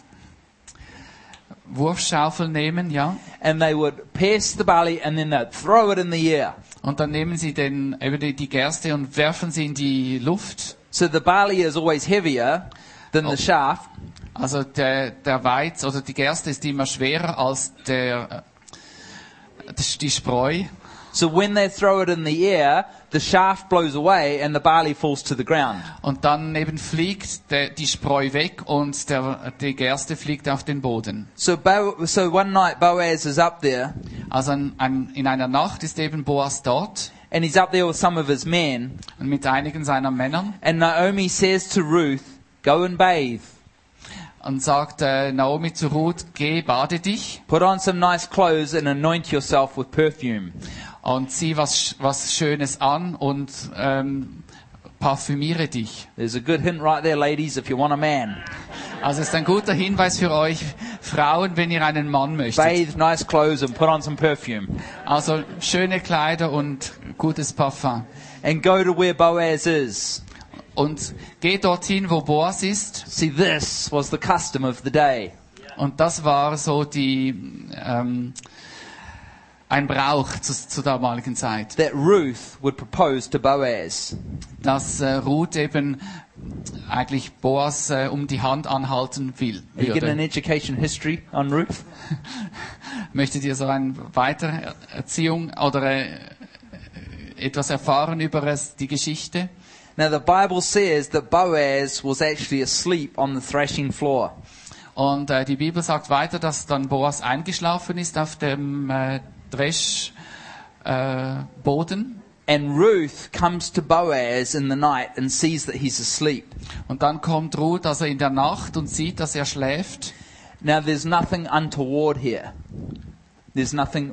Wurfschaufel nehmen, ja. and they would pierce the barley and then they'd throw it in the air. Und dann nehmen sie den, eben die, die Gerste und werfen sie in die Luft. So the barley is always heavier than Oh. the chaff. Also der, der Weiz oder die Gerste ist immer schwerer als der, äh, das- die Spreu. So when they throw it in the air, the chaff blows away and the barley falls to the ground. Und dann eben fliegt der, die Spreu weg und der, die Gerste fliegt auf den Boden. So Bo- so one night Boaz is up there Also ein, ein, in einer Nacht ist eben Boas dort and he's up there with some of his men. und mit einigen seiner Männern And Naomi says to Ruth, go and bathe. und sagt äh, Naomi zu Ruth, geh, bade dich Put on some nice clothes and anoint yourself with perfume. und zieh was, was Schönes an und ähm, parfümiere dich. There's a good hint right there, ladies, if you want a man. Also ist ein guter Hinweis für euch Frauen, wenn ihr einen Mann möchtet. Bathe, nice clothes and put on some perfume. Also schöne Kleider und gutes Parfum. And go to where Boaz is. Und geh dorthin, wo Boas ist. See, this was the custom of the day. Und das war so die ähm, ein Brauch zu, zur damaligen Zeit, That Ruth would propose to Boaz. dass äh, Ruth eben eigentlich Boas äh, um die Hand anhalten will. Are you getting an Würde. education history on Ruth? Möchtet ihr so eine weitere Erziehung oder äh, etwas erfahren über es, die Geschichte? Now, the Bible says that Boaz was actually asleep on the threshing floor. Und äh, die Bibel sagt weiter, dass dann Boas eingeschlafen ist auf dem äh, Dreschboden. Äh, Boden. And Ruth comes to Boaz in the night and sees that he's asleep. Und dann kommt Ruth also in der Nacht und sieht, dass er schläft. Now, there's nothing untoward here. There's nothing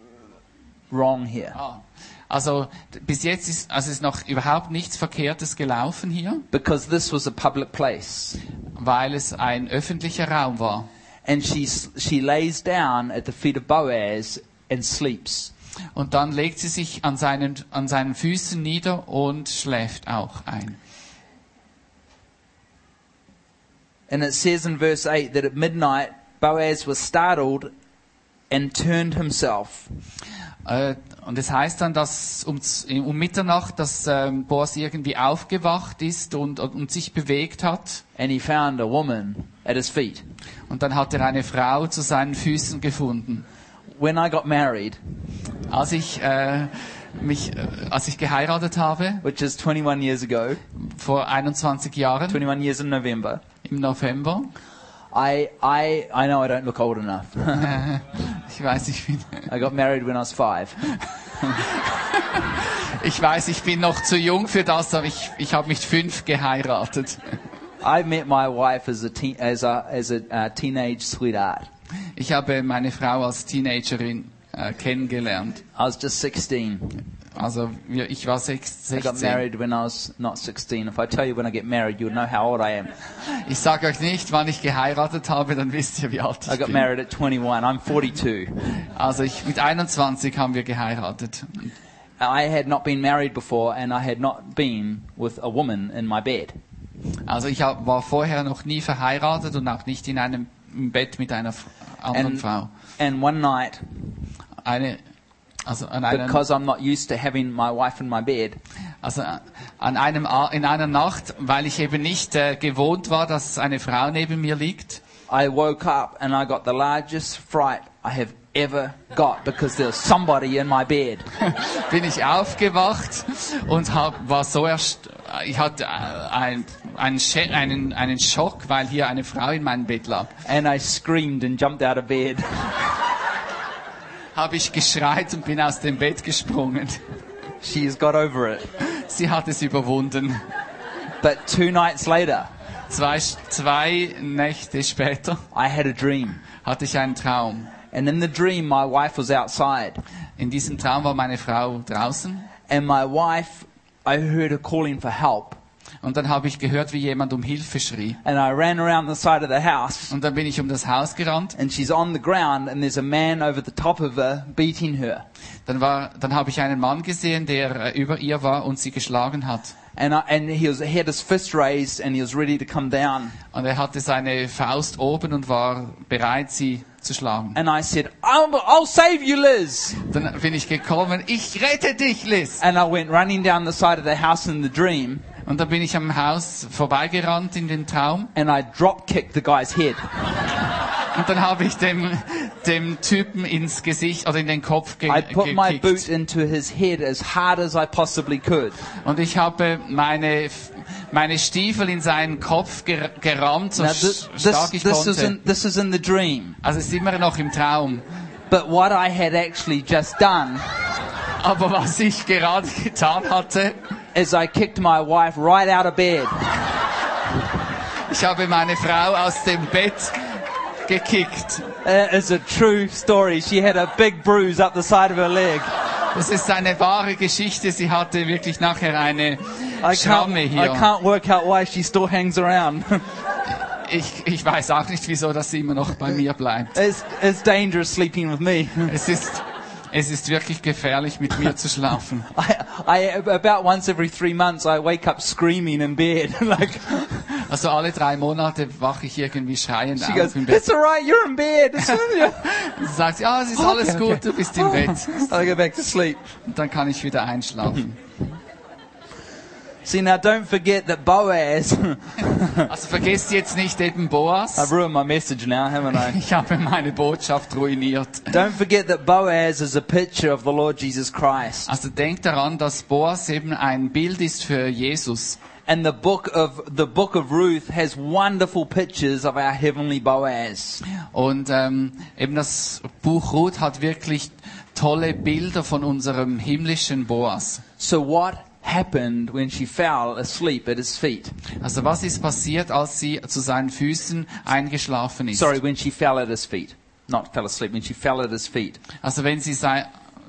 wrong here. Ah. Also d- bis jetzt ist, also ist noch überhaupt nichts Verkehrtes gelaufen hier, Because this was a public place. weil es ein öffentlicher Raum war. And she, she lays down at the feet of Boaz and sleeps. Und dann legt sie sich an seinen, an seinen Füßen nieder und schläft auch ein. And it says in verse eight that at midnight Boaz was startled and turned himself. Äh, und es heißt dann, dass um, z- um Mitternacht, dass ähm, Boas irgendwie aufgewacht ist und, und, und sich bewegt hat. And he found a woman at his feet. Und dann hat er eine Frau zu seinen Füßen gefunden. When I got married, Als ich, äh, mich, äh, als ich geheiratet habe, which is twenty-one years ago, vor einundzwanzig Jahren, twenty-one years in November, im November, I, I, I know I don't look old enough. Ich weiß, ich bin, I got married when I was five. ich weiß, ich bin noch zu jung für das, aber ich, ich habe mit fünf geheiratet. I met my wife as a teen, as a, as a uh, teenage sweetheart. Ich habe meine Frau als Teenagerin äh, kennengelernt. I was just sixteen. Also wir, ich war sechs, I got sechzehn. married when I was not sixteen. If I tell you when I get married, you'll know how old I am. Ich sage euch nicht, wann ich geheiratet habe, dann wisst ihr, wie alt I ich got bin. married at twenty-one. I'm forty-two. Also ich, mit einundzwanzig haben wir geheiratet. I had not been married before, and I had not been with a woman in my bed. Also ich hab, war vorher noch nie verheiratet und auch nicht in einem im Bett mit einer F- anderen And, Frau. and one night, Eine, also an einem, because I'm not used to having my wife in my bed, also an einem, A- in einer Nacht, weil ich eben nicht äh, gewohnt war, dass eine Frau neben mir liegt, I woke up and I got the largest fright I have ever got because there was somebody in my bed. bin ich aufgewacht und hab, war so erst, ich hatte äh, ein, einen, Sch- einen, einen Schock, weil hier eine Frau in meinem Bett lag. And I screamed and jumped out of bed. Habe ich geschreit und bin aus dem Bett gesprungen. She's got over it. Sie hat es überwunden. But two nights later, Zwei, zwei Nächte später I had a dream. hatte ich einen Traum. And in the dream, my wife was outside. In diesem Traum war meine Frau draußen And my wife, I heard her calling for help. und dann habe ich gehört, wie jemand um Hilfe schrie. And I ran around the side of the house. Und dann bin ich um das Haus gerannt. And she's on the ground and there's a man over the top of her beating her. Dann war, dann habe ich einen Mann gesehen, der äh, über ihr war und sie geschlagen hat. And, I, and he, was, he had his fist raised and he was ready to come down. Und er hatte seine Faust oben und war bereit, sie zu schlagen. And I said, I'll, I'll save you, Liz. Dann bin ich gekommen, ich rette dich, Liz. And I went running down the side of the house in the dream. Und dann bin ich am Haus vorbeigerannt in den Traum. And I drop kicked the guy's head. Und dann habe ich dem, dem Typen ins Gesicht oder in den Kopf ge I put my boot gekickt. into his head as hard as I possibly could. Und ich habe meine, meine Stiefel in seinen Kopf ger gerammt, so Now, this, stark this, ich this, is konnte. in, this is in the dream. Also es ist immer noch im Traum. But what I had actually just done Aber was ich gerade getan hatte, is I kicked my wife right out of bed. ich habe meine Frau aus dem Bett gekickt. It is a true story. She had a big bruise up the side of her leg. Das ist eine wahre Geschichte. Sie hatte wirklich nachher eine I can't, Schramme I hier. can't work out why she still hangs around. Ich, ich weiß auch nicht, wieso das immer noch bei mir bleibt. it's, it's dangerous sleeping with me. Es ist, es ist wirklich gefährlich, mit mir zu schlafen. I, I, about once every three months, I wake up screaming in bed. like, Also alle drei Monate wache ich irgendwie schreiend she auf goes, im Bett. it's alright, you're in bed. It's Und sie sagt, ja, es ist alles Okay, gut, okay. du bist im Bett. I go back to sleep. Und dann kann ich wieder einschlafen. See, now don't forget that Boaz, Also vergesst jetzt nicht eben Boas. I've ruined my message now, haven't I? Ich habe meine Botschaft ruiniert. Don't forget that Boaz is a picture of the Lord Jesus Christ. Also denkt daran, dass Boas eben ein Bild ist für Jesus. And the book of, the book of Ruth has wonderful pictures of our heavenly Boaz. Und ähm, eben das Buch Ruth hat wirklich tolle Bilder von unserem himmlischen Boas. So what happened when she fell asleep at his feet? Also was ist passiert, als sie zu seinen Füßen eingeschlafen ist? Sorry, when she fell at his feet. Not fell asleep, when she fell at his feet. Also wenn sie sei,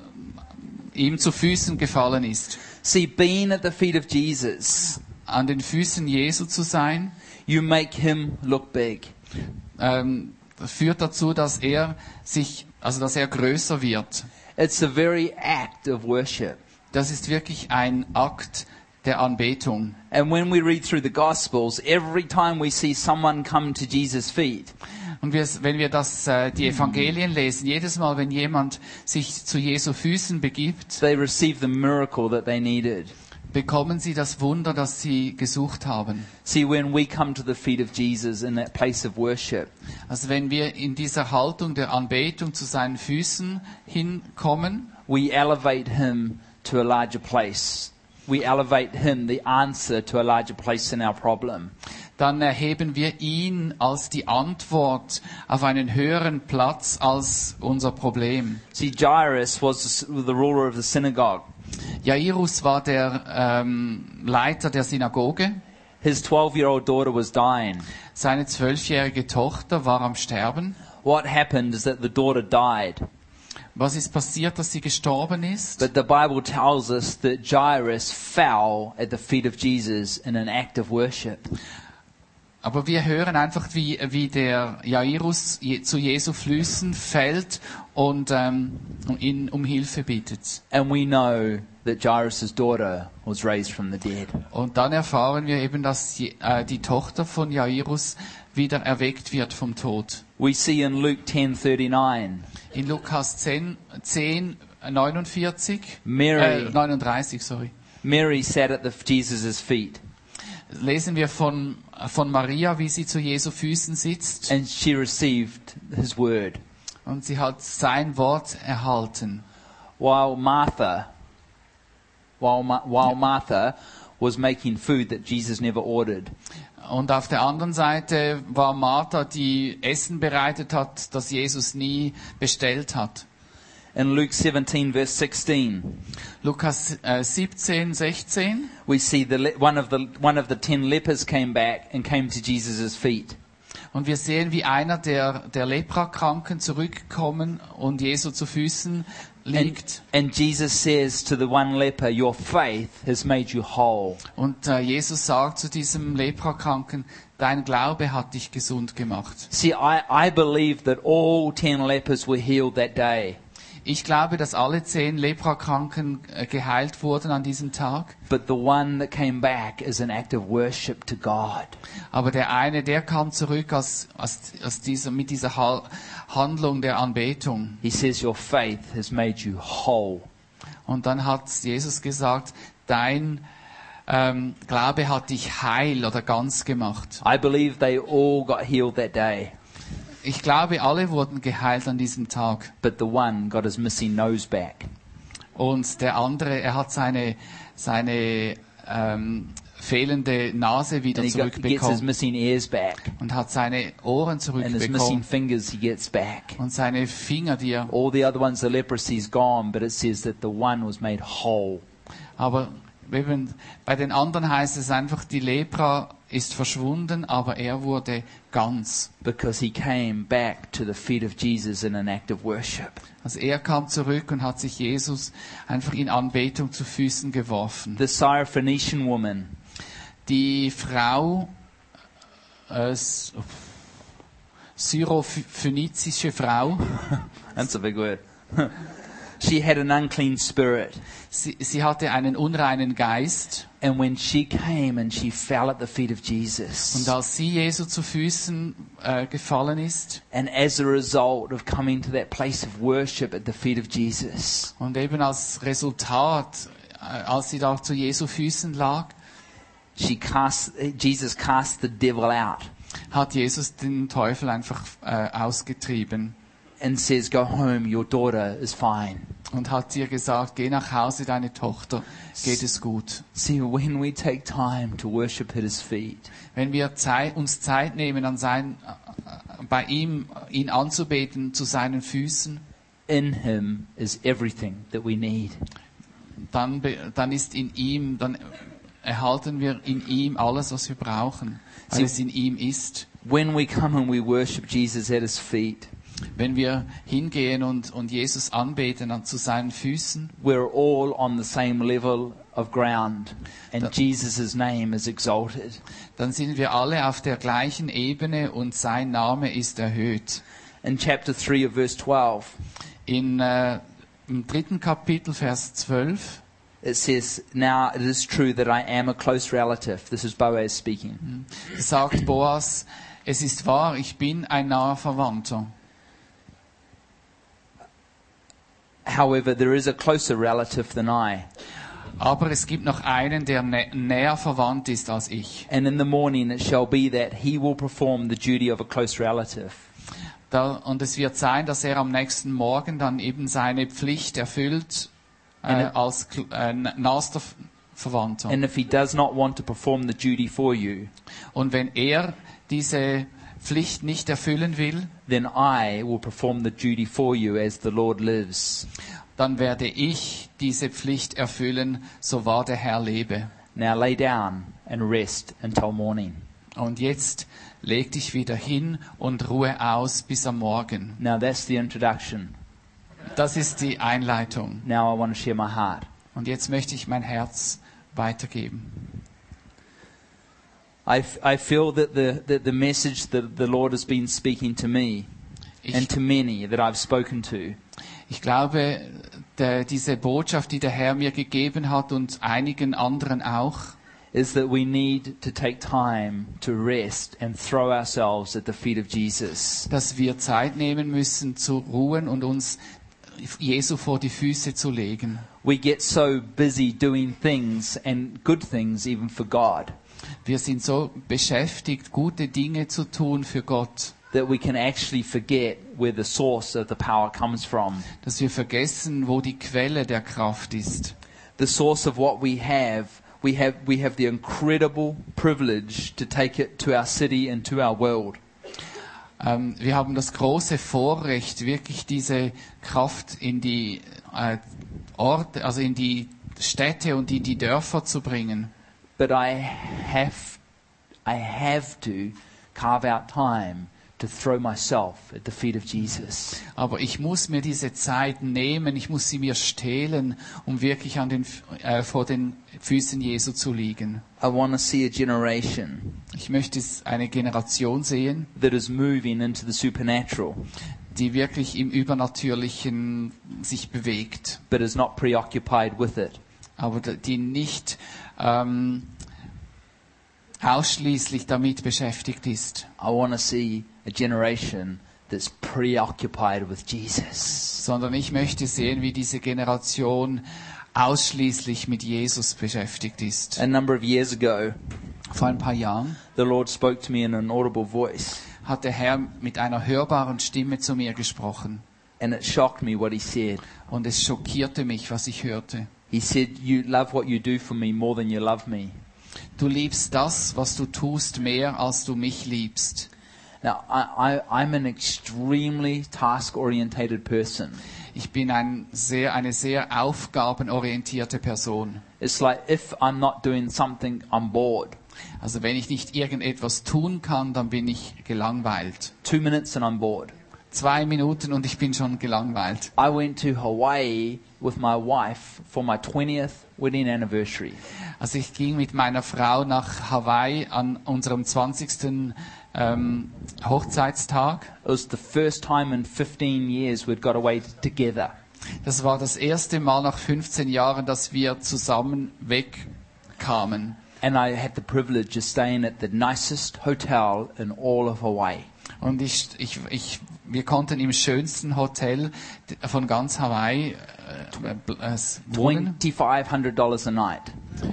ihm zu Füßen gefallen ist. See, being at the feet of Jesus, An den Füßen Jesu zu sein, you make him look big. ähm, führt dazu, dass er sich, also dass er größer wird. It's a very act of worship. Das ist wirklich ein Akt der Anbetung. And when we read through the Gospels, every time we see someone come to Jesus' feet, Und wir, wenn wir das, äh, die Evangelien lesen, jedes Mal, wenn jemand sich zu Jesu Füßen begibt, they receive the miracle that they needed. bekommen sie das Wunder, das sie gesucht haben. See, when we come to the feet of Jesus in that place of worship, Also wenn wir in dieser Haltung der Anbetung zu seinen Füßen hinkommen, we elevate him to a larger place. We elevate him, the answer, to a larger place in our problem. dann erheben wir ihn als die Antwort auf einen höheren Platz als unser Problem. See, Jairus was the ruler of the synagogue. Jairus war der ähm, Leiter der Synagoge. His twelve-year-old daughter was dying. Seine zwölfjährige Tochter war am Sterben. What happened is that the daughter died. Was ist passiert, dass sie gestorben ist? But the Bible tells us that Jairus fell at the feet of Jesus in an act of worship. Aber wir hören einfach, wie, wie der Jairus je, zu Jesu Füßen fällt und ähm, ihn um Hilfe bittet. And we know that Jairus' daughter was raised from the dead. Und dann erfahren wir eben, dass die, äh, die Tochter von Jairus wieder erweckt wird vom Tod. We see in Luke ten thirty-nine. In Lukas zehn, zehn neunundvierzig, Mary, äh, neununddreißig, sorry. Mary sat at the, Jesus' feet. Lesen wir von, von Maria, wie sie zu Jesu Füßen sitzt. And she received his word. Und sie hat sein Wort erhalten. While Martha, while, Ma- while Martha was making food that Jesus never ordered. Und auf der anderen Seite war Martha, die Essen bereitet hat, das Jesus nie bestellt hat. In Luke seventeen verse sixteen, Lukas äh, siebzehn, sechzehn. we see the le- one of the one of the ten lepers came back and came to Jesus' feet. Und wir sehen, wie einer der, der Leprakranken zurückkommen und Jesu zu Füßen liegt. And, and Jesus says to the one leper, "Your faith has made you whole." Und äh, Jesus sagt zu diesem Leprakranken, dein Glaube hat dich gesund gemacht. See, I, I believe that all ten lepers were healed that day. Ich glaube, dass alle zehn Leprakranken äh, geheilt wurden an diesem Tag. But the one that came back is an act of worship to God. Aber der eine, der kam zurück als, als, als dieser, mit dieser Ha- Handlung der Anbetung. He says, "Your faith has made you whole." Und dann hat Jesus gesagt, dein ähm, Glaube hat dich heil oder ganz gemacht. I believe they all got healed that day. Ich glaube, alle wurden geheilt an diesem Tag. But the one got his missing nose back. Und der andere, er hat seine, seine ähm, fehlende Nase wieder And he got, gets his zurückbekommen missing ears back. und hat seine Ohren And his missing zurückbekommen fingers he gets back. und seine Finger, die er... All the other ones, the leprosy is gone, but it says that the one was made whole. Aber eben, bei den anderen heißt es einfach, die Lepra ist verschwunden, aber er wurde ganz. Because he came back to the feet of Jesus in an act of worship. Also er kam zurück und hat sich Jesus einfach in Anbetung zu Füßen geworfen. The Syrophoenician woman, Die Frau, äh, syrophönizische Frau, that's a big word. She had an unclean spirit. sie, sie hatte einen unreinen Geist. And when she came and she fell at the feet of Und Jesus, als sie Jesu zu Füßen äh, gefallen ist and as a result of coming to that place of worship at the feet of Jesus, und eben als Resultat, äh, als sie da zu Jesu Füßen lag, she cast, Jesus cast the devil out hat Jesus den Teufel einfach äh, ausgetrieben and says, "Go home, your daughter is fine." und hat ihr gesagt, geh nach Hause, deine Tochter, geht es gut. See, when we take time to worship at his feet, Wenn wir Zeit, uns Zeit nehmen, an sein, äh, bei ihm, ihn anzubeten, zu seinen Füßen, in him is everything that we need. dann, be- dann ist in ihm, dann erhalten wir in ihm alles, was wir brauchen, weil Sie- es in ihm ist. When we come and we worship Jesus at his feet, Wenn wir hingehen und, und Jesus anbeten an, zu seinen Füßen, we're all on the same level of ground, and Jesus' name is exalted. dann sind wir alle auf der gleichen Ebene und sein Name ist erhöht. In chapter three of verse twelve, In, äh, im dritten Kapitel, Vers zwölf, it says, "Now it is true that I am a close relative." This is Boaz speaking. sagt Boas, es ist wahr, ich bin ein naher Verwandter. However, there is a closer relative than I. Aber es gibt noch einen, der nä näher verwandt ist als ich. And in the morning it shall be that he will perform the duty of a close relative. Da, und es wird sein, dass er am nächsten Morgen dann eben seine Pflicht erfüllt, äh, Eine- als Kl- äh, nahester Verwandter. And if he does not want to perform the duty for you, Und wenn er diese Pflicht nicht erfüllen will, then I will perform the duty for you as the Lord lives. dann werde ich diese Pflicht erfüllen, so wahr der Herr lebe. Now lay down and rest until morning. Und jetzt leg dich wieder hin und ruhe aus bis am Morgen. Now that's the introduction. Das ist die Einleitung. Now I want to share my heart. Und jetzt möchte ich mein Herz weitergeben. I, f- I feel that the, that the message that the Lord has been speaking to me Ich, and to many that I've spoken to ich glaube, der, diese Botschaft, die der Herr mir gegeben hat und einigen anderen auch, is that we need to take time to rest and throw ourselves at the feet of Jesus. dass wir Zeit nehmen müssen zu ruhen und uns Jesu vor die Füße zu legen. We get so busy doing things and good things even for God Wir sind so beschäftigt, gute Dinge zu tun für Gott, that we can actually forget where the source of the power comes from. dass wir vergessen, wo die Quelle der Kraft ist. The source of what we have, we have we have the incredible privilege to take it to our city and to our world. Ähm, wir haben das große Vorrecht, wirklich diese Kraft in die äh, Orte, also in die Städte und in die Dörfer zu bringen. But I have I have to carve out time to throw myself at the feet of Jesus. Aber ich muss mir diese Zeit nehmen, ich muss sie mir stehlen, um wirklich an den, äh, vor den Füßen Jesu zu liegen. I want to see a generation Ich möchte eine Generation sehen, that is moving into the supernatural, die wirklich im Übernatürlichen sich bewegt, but is not preoccupied with it. aber die nicht ähm, ausschließlich damit beschäftigt ist, I want to see a generation that's preoccupied with Jesus. sondern ich möchte sehen, wie diese Generation ausschließlich mit Jesus beschäftigt ist. A number of years ago, Vor ein paar Jahren the Lord spoke to me in an audible voice, hat der Herr mit einer hörbaren Stimme zu mir gesprochen. and it shocked me what he said. Und es schockierte mich, was ich hörte. He said, "You love what you do for me more than you love me." Du liebst das, was du tust, mehr als du mich liebst. Now, I, I, I'm an extremely task-orientated person. Ich bin ein sehr, eine sehr aufgabenorientierte Person. It's like if I'm not doing something, I'm bored. Also wenn ich nicht irgendetwas tun kann, dann bin ich gelangweilt. Two minutes and I'm bored. Zwei Minuten und ich bin schon gelangweilt. I went to Hawaii with my wife for my twentieth wedding anniversary. Also ich ging mit meiner Frau nach Hawaii an unserem zwanzigsten Ähm, Hochzeitstag. It was the first time in fifteen years we'd got away together. Das war das erste Mal nach fünfzehn Jahren, dass wir zusammen wegkamen. And I had the privilege of staying at the nicest hotel in all of Hawaii. Und ich, ich, ich, wir konnten im schönsten Hotel von ganz Hawaii äh, äh, wohnen. twenty-five hundred dollars a night.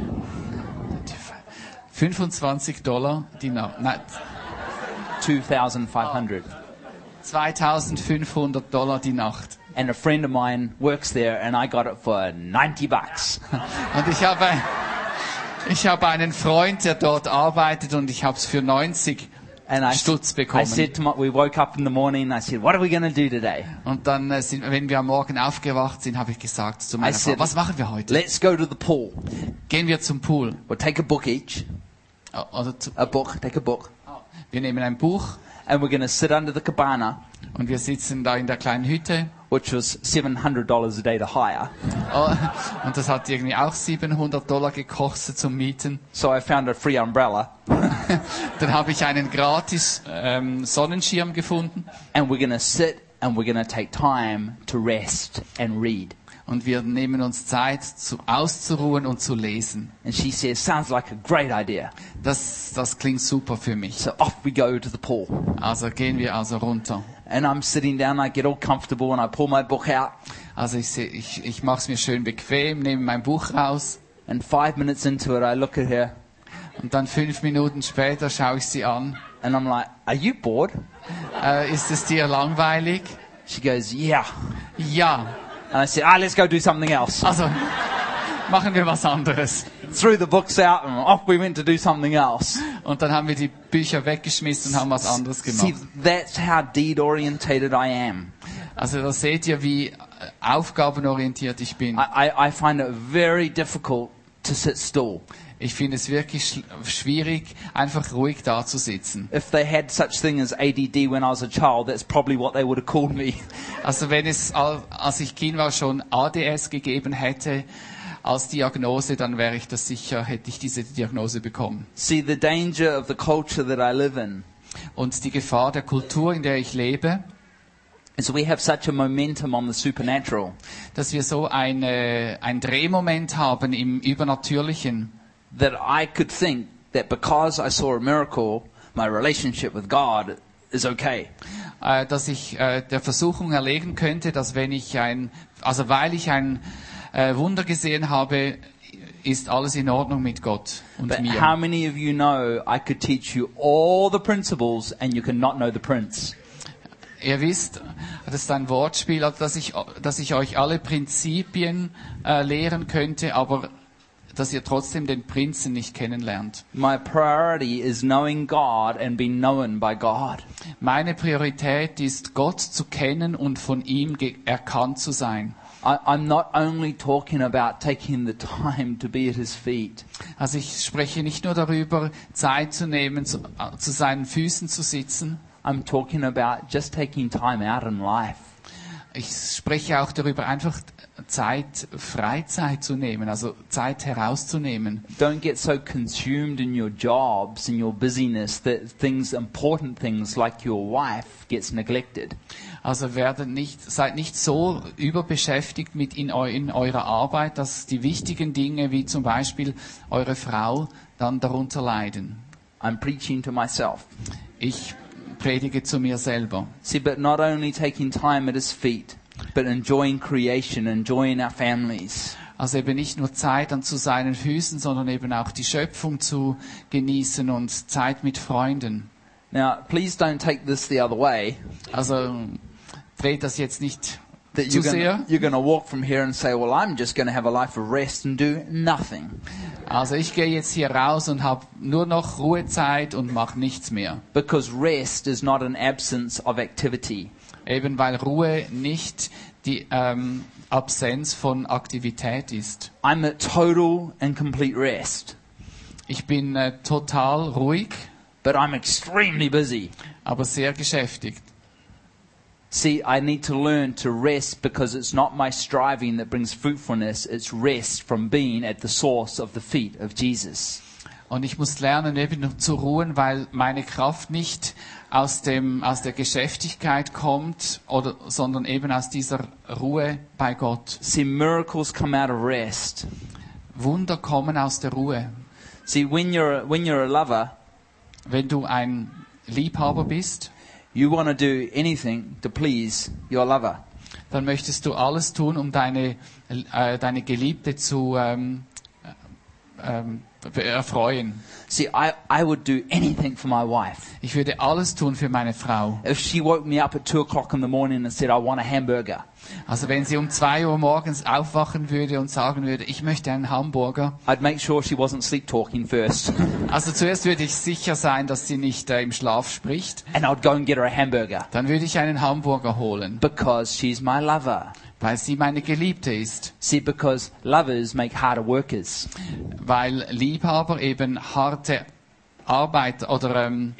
fünfundzwanzig Dollar die Nacht. Nein, two thousand five hundred. zweitausendfünfhundert Dollar die Nacht. And a friend of mine works there, and I got it for ninety bucks. Und ich habe, ich habe einen Freund, der dort arbeitet, und ich habe es für neunzig And I, Stutz I bekommen. said to my, we woke up in the morning, I said, what are we going to do today? Und dann, äh, sind, wenn wir am Morgen aufgewacht sind, habe ich gesagt zu meiner I said, Frau, was machen wir heute? Let's go to the pool. Gehen wir zum Pool. We'll take a book each. Oder zu, A book, take a book. wir nehmen ein Buch And we're going to sit under the cabana, und wir sitzen da in der kleinen Hütte. which was seven hundred dollars a day to hire. Oh, und das hat irgendwie auch siebenhundert Dollar gekostet zum Mieten. So I found a free umbrella. Dann habe ich einen gratis ähm, Sonnenschirm gefunden. And we're going to sit and we're going to take time to rest and read. Und wir nehmen uns Zeit, zu, auszuruhen und zu lesen. And she says, sounds like a great idea. Das, das klingt super für mich. So off we go to the pool. Also gehen wir also runter. And I'm sitting down, I get all comfortable and I pull my book out. Also ich, seh- ich, ich mache es mir schön bequem, nehme mein Buch raus. And five minutes into it, I look at her Und dann fünf Minuten später schaue ich sie an. and I'm like, are you bored? Äh, ist es dir langweilig? She goes, yeah. Ja. And I said, ah, let's go do something else. Also, machen wir was anderes. Threw the books out and off we went to do something else. Und dann haben wir die Bücher weggeschmissen und haben was anderes See, gemacht. that's how deed-orientated I am. Also da seht ihr, wie aufgabenorientiert ich bin. I, I, I find it very difficult to sit still. Ich finde es wirklich sch- schwierig, einfach ruhig da zu sitzen. If they had such thing as A D D when I was a child, that's probably what they would have called me. Also wenn es, al- als ich Kind war, schon A D S gegeben hätte als Diagnose, dann wäre ich das sicher, hätte ich diese Diagnose bekommen. See, the danger of the culture that I live in Und die Gefahr der Kultur, in der ich lebe, is we have such a momentum on the supernatural dass wir so eine, ein Drehmoment haben im Übernatürlichen, that I could think that because I saw a miracle, my relationship with God is okay. äh, dass ich äh, der Versuchung erlegen könnte, dass wenn ich ein, also weil ich ein äh, Wunder gesehen habe, ist alles in Ordnung mit Gott und But mir. how many of you know I could teach you all the principles and you can not know the prince? Ihr wisst, das ist ein Wortspiel, also dass ich, dass ich euch alle Prinzipien äh, lehren könnte, aber dass ihr trotzdem den Prinzen nicht kennenlernt. My priority is knowing God and being known by God. Meine Priorität ist, Gott zu kennen und von ihm ge- erkannt zu sein. I, I'm not only talking about taking the time to be at his feet. Also ich spreche nicht nur darüber, Zeit zu nehmen, zu, äh, zu seinen Füßen zu sitzen. I'm talking about just taking time out in life. Ich spreche auch darüber, einfach Zeit, Freizeit zu nehmen, also Zeit herauszunehmen. Don't get so consumed in your jobs and your busyness that things, important things like your wife gets neglected. Also werdet nicht, seid nicht so überbeschäftigt mit in, eu, in eurer Arbeit, dass die wichtigen Dinge wie zum Beispiel eure Frau dann darunter leiden. I'm preaching to myself. Ich predige zu mir selber. See, but not only taking time at his feet, but enjoying creation, enjoying our families. Also eben nicht nur Zeit an zu seinen Füßen, sondern eben auch die Schöpfung zu genießen und Zeit mit Freunden. Now, please don't take this the other way. Also dreht das jetzt nicht That zu you're sehr. gonna, you're gonna walk from here and say, well, I'm just gonna have a life of rest and do nothing. Also ich gehe jetzt hier raus und habe nur noch Ruhezeit und mache nichts mehr. Because rest is not an absence of activity. Eben weil Ruhe nicht die ähm, Absenz von Aktivität ist. I'm at total and complete rest, Ich bin äh, total ruhig, but I'm extremely busy. aber sehr beschäftigt. See, I need to learn to rest because it's not my striving that brings fruitfulness, it's rest from being at the source of the feet of Jesus. Und ich muss lernen, eben zu ruhen, weil meine Kraft nicht aus dem, aus der Geschäftigkeit kommt, oder, sondern eben aus dieser Ruhe bei Gott. See, miracles come out of rest. Wunder kommen aus der Ruhe. See, when you're, when you're a lover, Wenn du ein Liebhaber bist, you want to do anything to please your lover. dann möchtest du alles tun, um deine, äh, deine Geliebte zu ähm, ähm, erfreuen. See, I, I would do anything for my wife. Ich würde alles tun für meine Frau. If she woke me up at two o'clock in the morning and said, I want a hamburger, Also wenn sie um zwei Uhr morgens aufwachen würde und sagen würde, ich möchte einen Hamburger. I'd make sure she wasn't sleep talking first. Also zuerst würde ich sicher sein, dass sie nicht äh, im Schlaf spricht. And I'd go and get her a hamburger Dann würde ich einen Hamburger holen, because she's my lover. weil sie meine Geliebte ist. See, because lovers make harder workers. Weil Liebhaber eben harte Arbeiter oder ähm,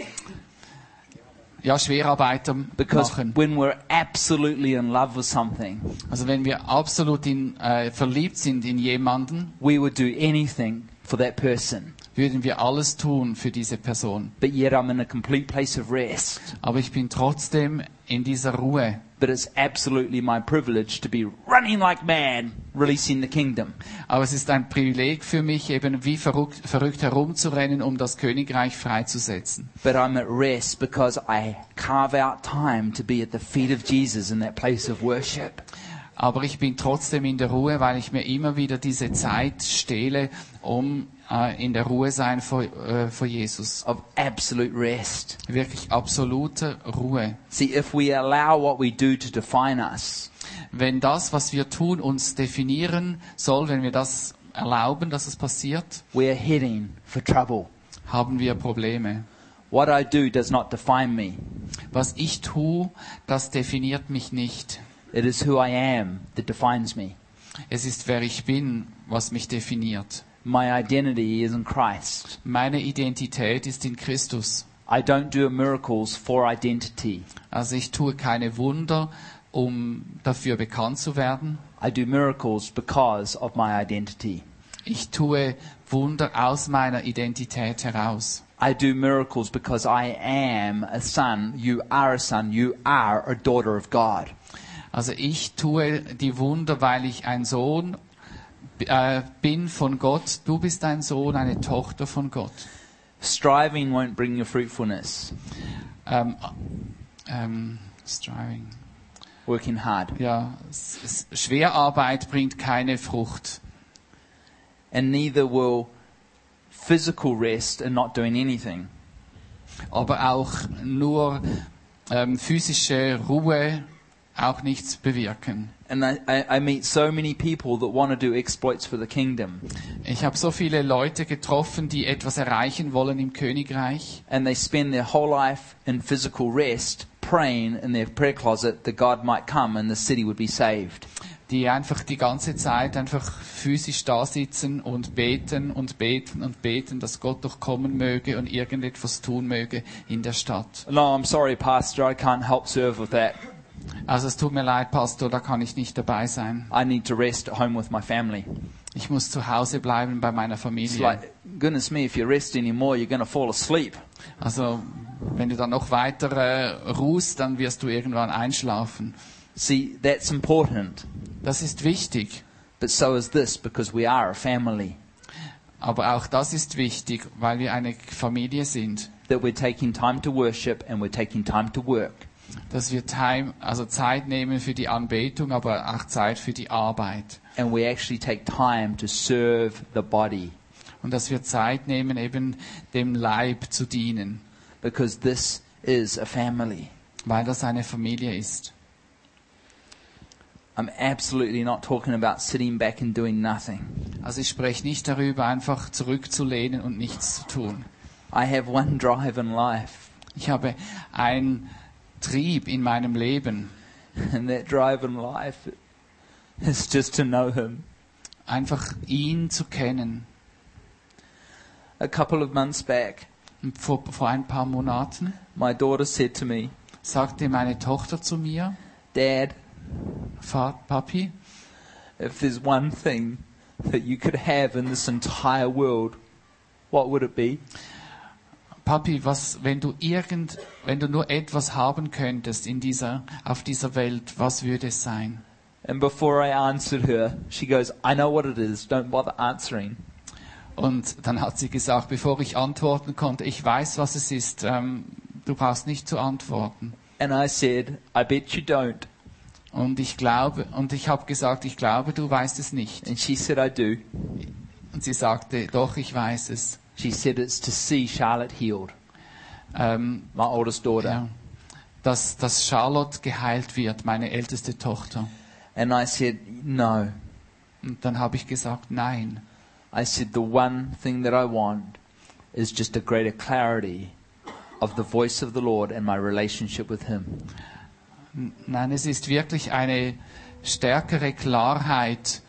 ja, Schwerarbeiter Because machen. when we're absolutely in love with something, Also wenn wir absolut in, äh, verliebt sind in jemanden, we would do anything for that person. würden wir alles tun für diese Person. But yet I'm in a complete place of rest. Aber ich bin trotzdem in dieser Ruhe. But it's absolutely my privilege to be running like mad, releasing the kingdom. Aber es ist ein Privileg für mich, eben wie verrückt, verrückt herumzurennen, um das Königreich freizusetzen. But I'm at rest because I carve out time to be at the feet of Jesus in that place of worship. Aber ich bin trotzdem in der Ruhe, weil ich mir immer wieder diese Zeit stehle, um äh, in der Ruhe sein vor, äh, vor Jesus. Of absolute rest. Wirklich absolute Ruhe. See, if we allow what we do to define us, Wenn das, was wir tun, uns definieren soll, wenn wir das erlauben, dass es passiert, we're heading for trouble. haben wir Probleme. What I do does not define me. Was ich tue, das definiert mich nicht. It is who I am that defines me. Es ist, wer ich bin, was mich definiert. My identity is in Christ. Meine Identität ist in Christus. I don't do miracles for identity. Also ich tue keine Wunder, um dafür bekannt zu werden. I do miracles because of my identity. Ich tue Wunder aus meiner Identität heraus. I do miracles because I am a son, you are a son, you are a daughter of God. Also ich tue die Wunder, weil ich ein Sohn äh, bin von Gott. Du bist ein Sohn, eine Tochter von Gott. Striving won't bring you fruitfulness. Ähm, ähm, striving. Working hard. Ja, s- s- Schwerarbeit bringt keine Frucht. And neither will physical rest and not doing anything. Aber auch nur ähm, physische Ruhe auch nichts bewirken. And I, I, I meet so many people that want to do exploits for the kingdom. Ich habe so viele Leute getroffen, die etwas erreichen wollen im Königreich. And they spend their whole life in physical rest, praying in their prayer closet that God might come and the city would be saved. Die einfach die ganze Zeit einfach physisch da sitzen und beten und beten und beten, dass Gott doch kommen möge und irgendetwas tun möge in der Stadt. No, I'm sorry, Pastor, I can't help serve with that. Also es tut mir leid, Pastor, da kann ich nicht dabei sein. I need to rest at home with my family. Ich muss zu Hause bleiben bei meiner It's Familie. like, goodness me, if you rest anymore, you're going to fall asleep. Also wenn du dann noch weiter äh, ruhst, dann wirst du irgendwann einschlafen. See, that's important. Das ist wichtig. But so is this, because we are a family. Aber auch das ist wichtig, weil wir eine Familie sind. That we're taking time to worship and we're taking time to work. Dass wir time, also Zeit nehmen für die Anbetung, aber auch Zeit für die Arbeit. And we actually take time to serve the body. Und dass wir Zeit nehmen, eben dem Leib zu dienen. Because this is a family. Weil das eine Familie ist. I'm absolutely not talking about sitting back and doing nothing. Also ich spreche nicht darüber, einfach zurückzulehnen und nichts zu tun. I have one drive in life. Ich habe einen Trieb in meinem Leben. And that drive in life is just to know Him. Einfach ihn zu kennen. A couple of months back, Und vor, vor ein paar Monaten my daughter said to me, sagte meine Tochter zu mir, Dad, Vater, Papi, if there's one thing that you could have in this entire world, what would it be? Papi, was, wenn du irgend, wenn du nur etwas haben könntest in dieser, auf dieser Welt, was würde es sein? And before I answered her, she goes, I know what it is, don't bother answering. Und dann hat sie gesagt, bevor ich antworten konnte, ich weiß, was es ist, ähm, du brauchst nicht zu antworten. And I said, I bet you don't. Und ich glaube, und ich habe gesagt, ich glaube, du weißt es nicht. And she said, I do. Und sie sagte, doch, ich weiß es. She said it's to see Charlotte healed, Ähm, my oldest daughter. ja, dass, dass Charlotte geheilt wird, meine älteste Tochter. And I said, no. Und dann habe ich gesagt, nein. I said, the one thing that I want is just a greater clarity of the voice of the Lord and my relationship with Him. N- Nein, es ist wirklich eine stärkere Klarheit,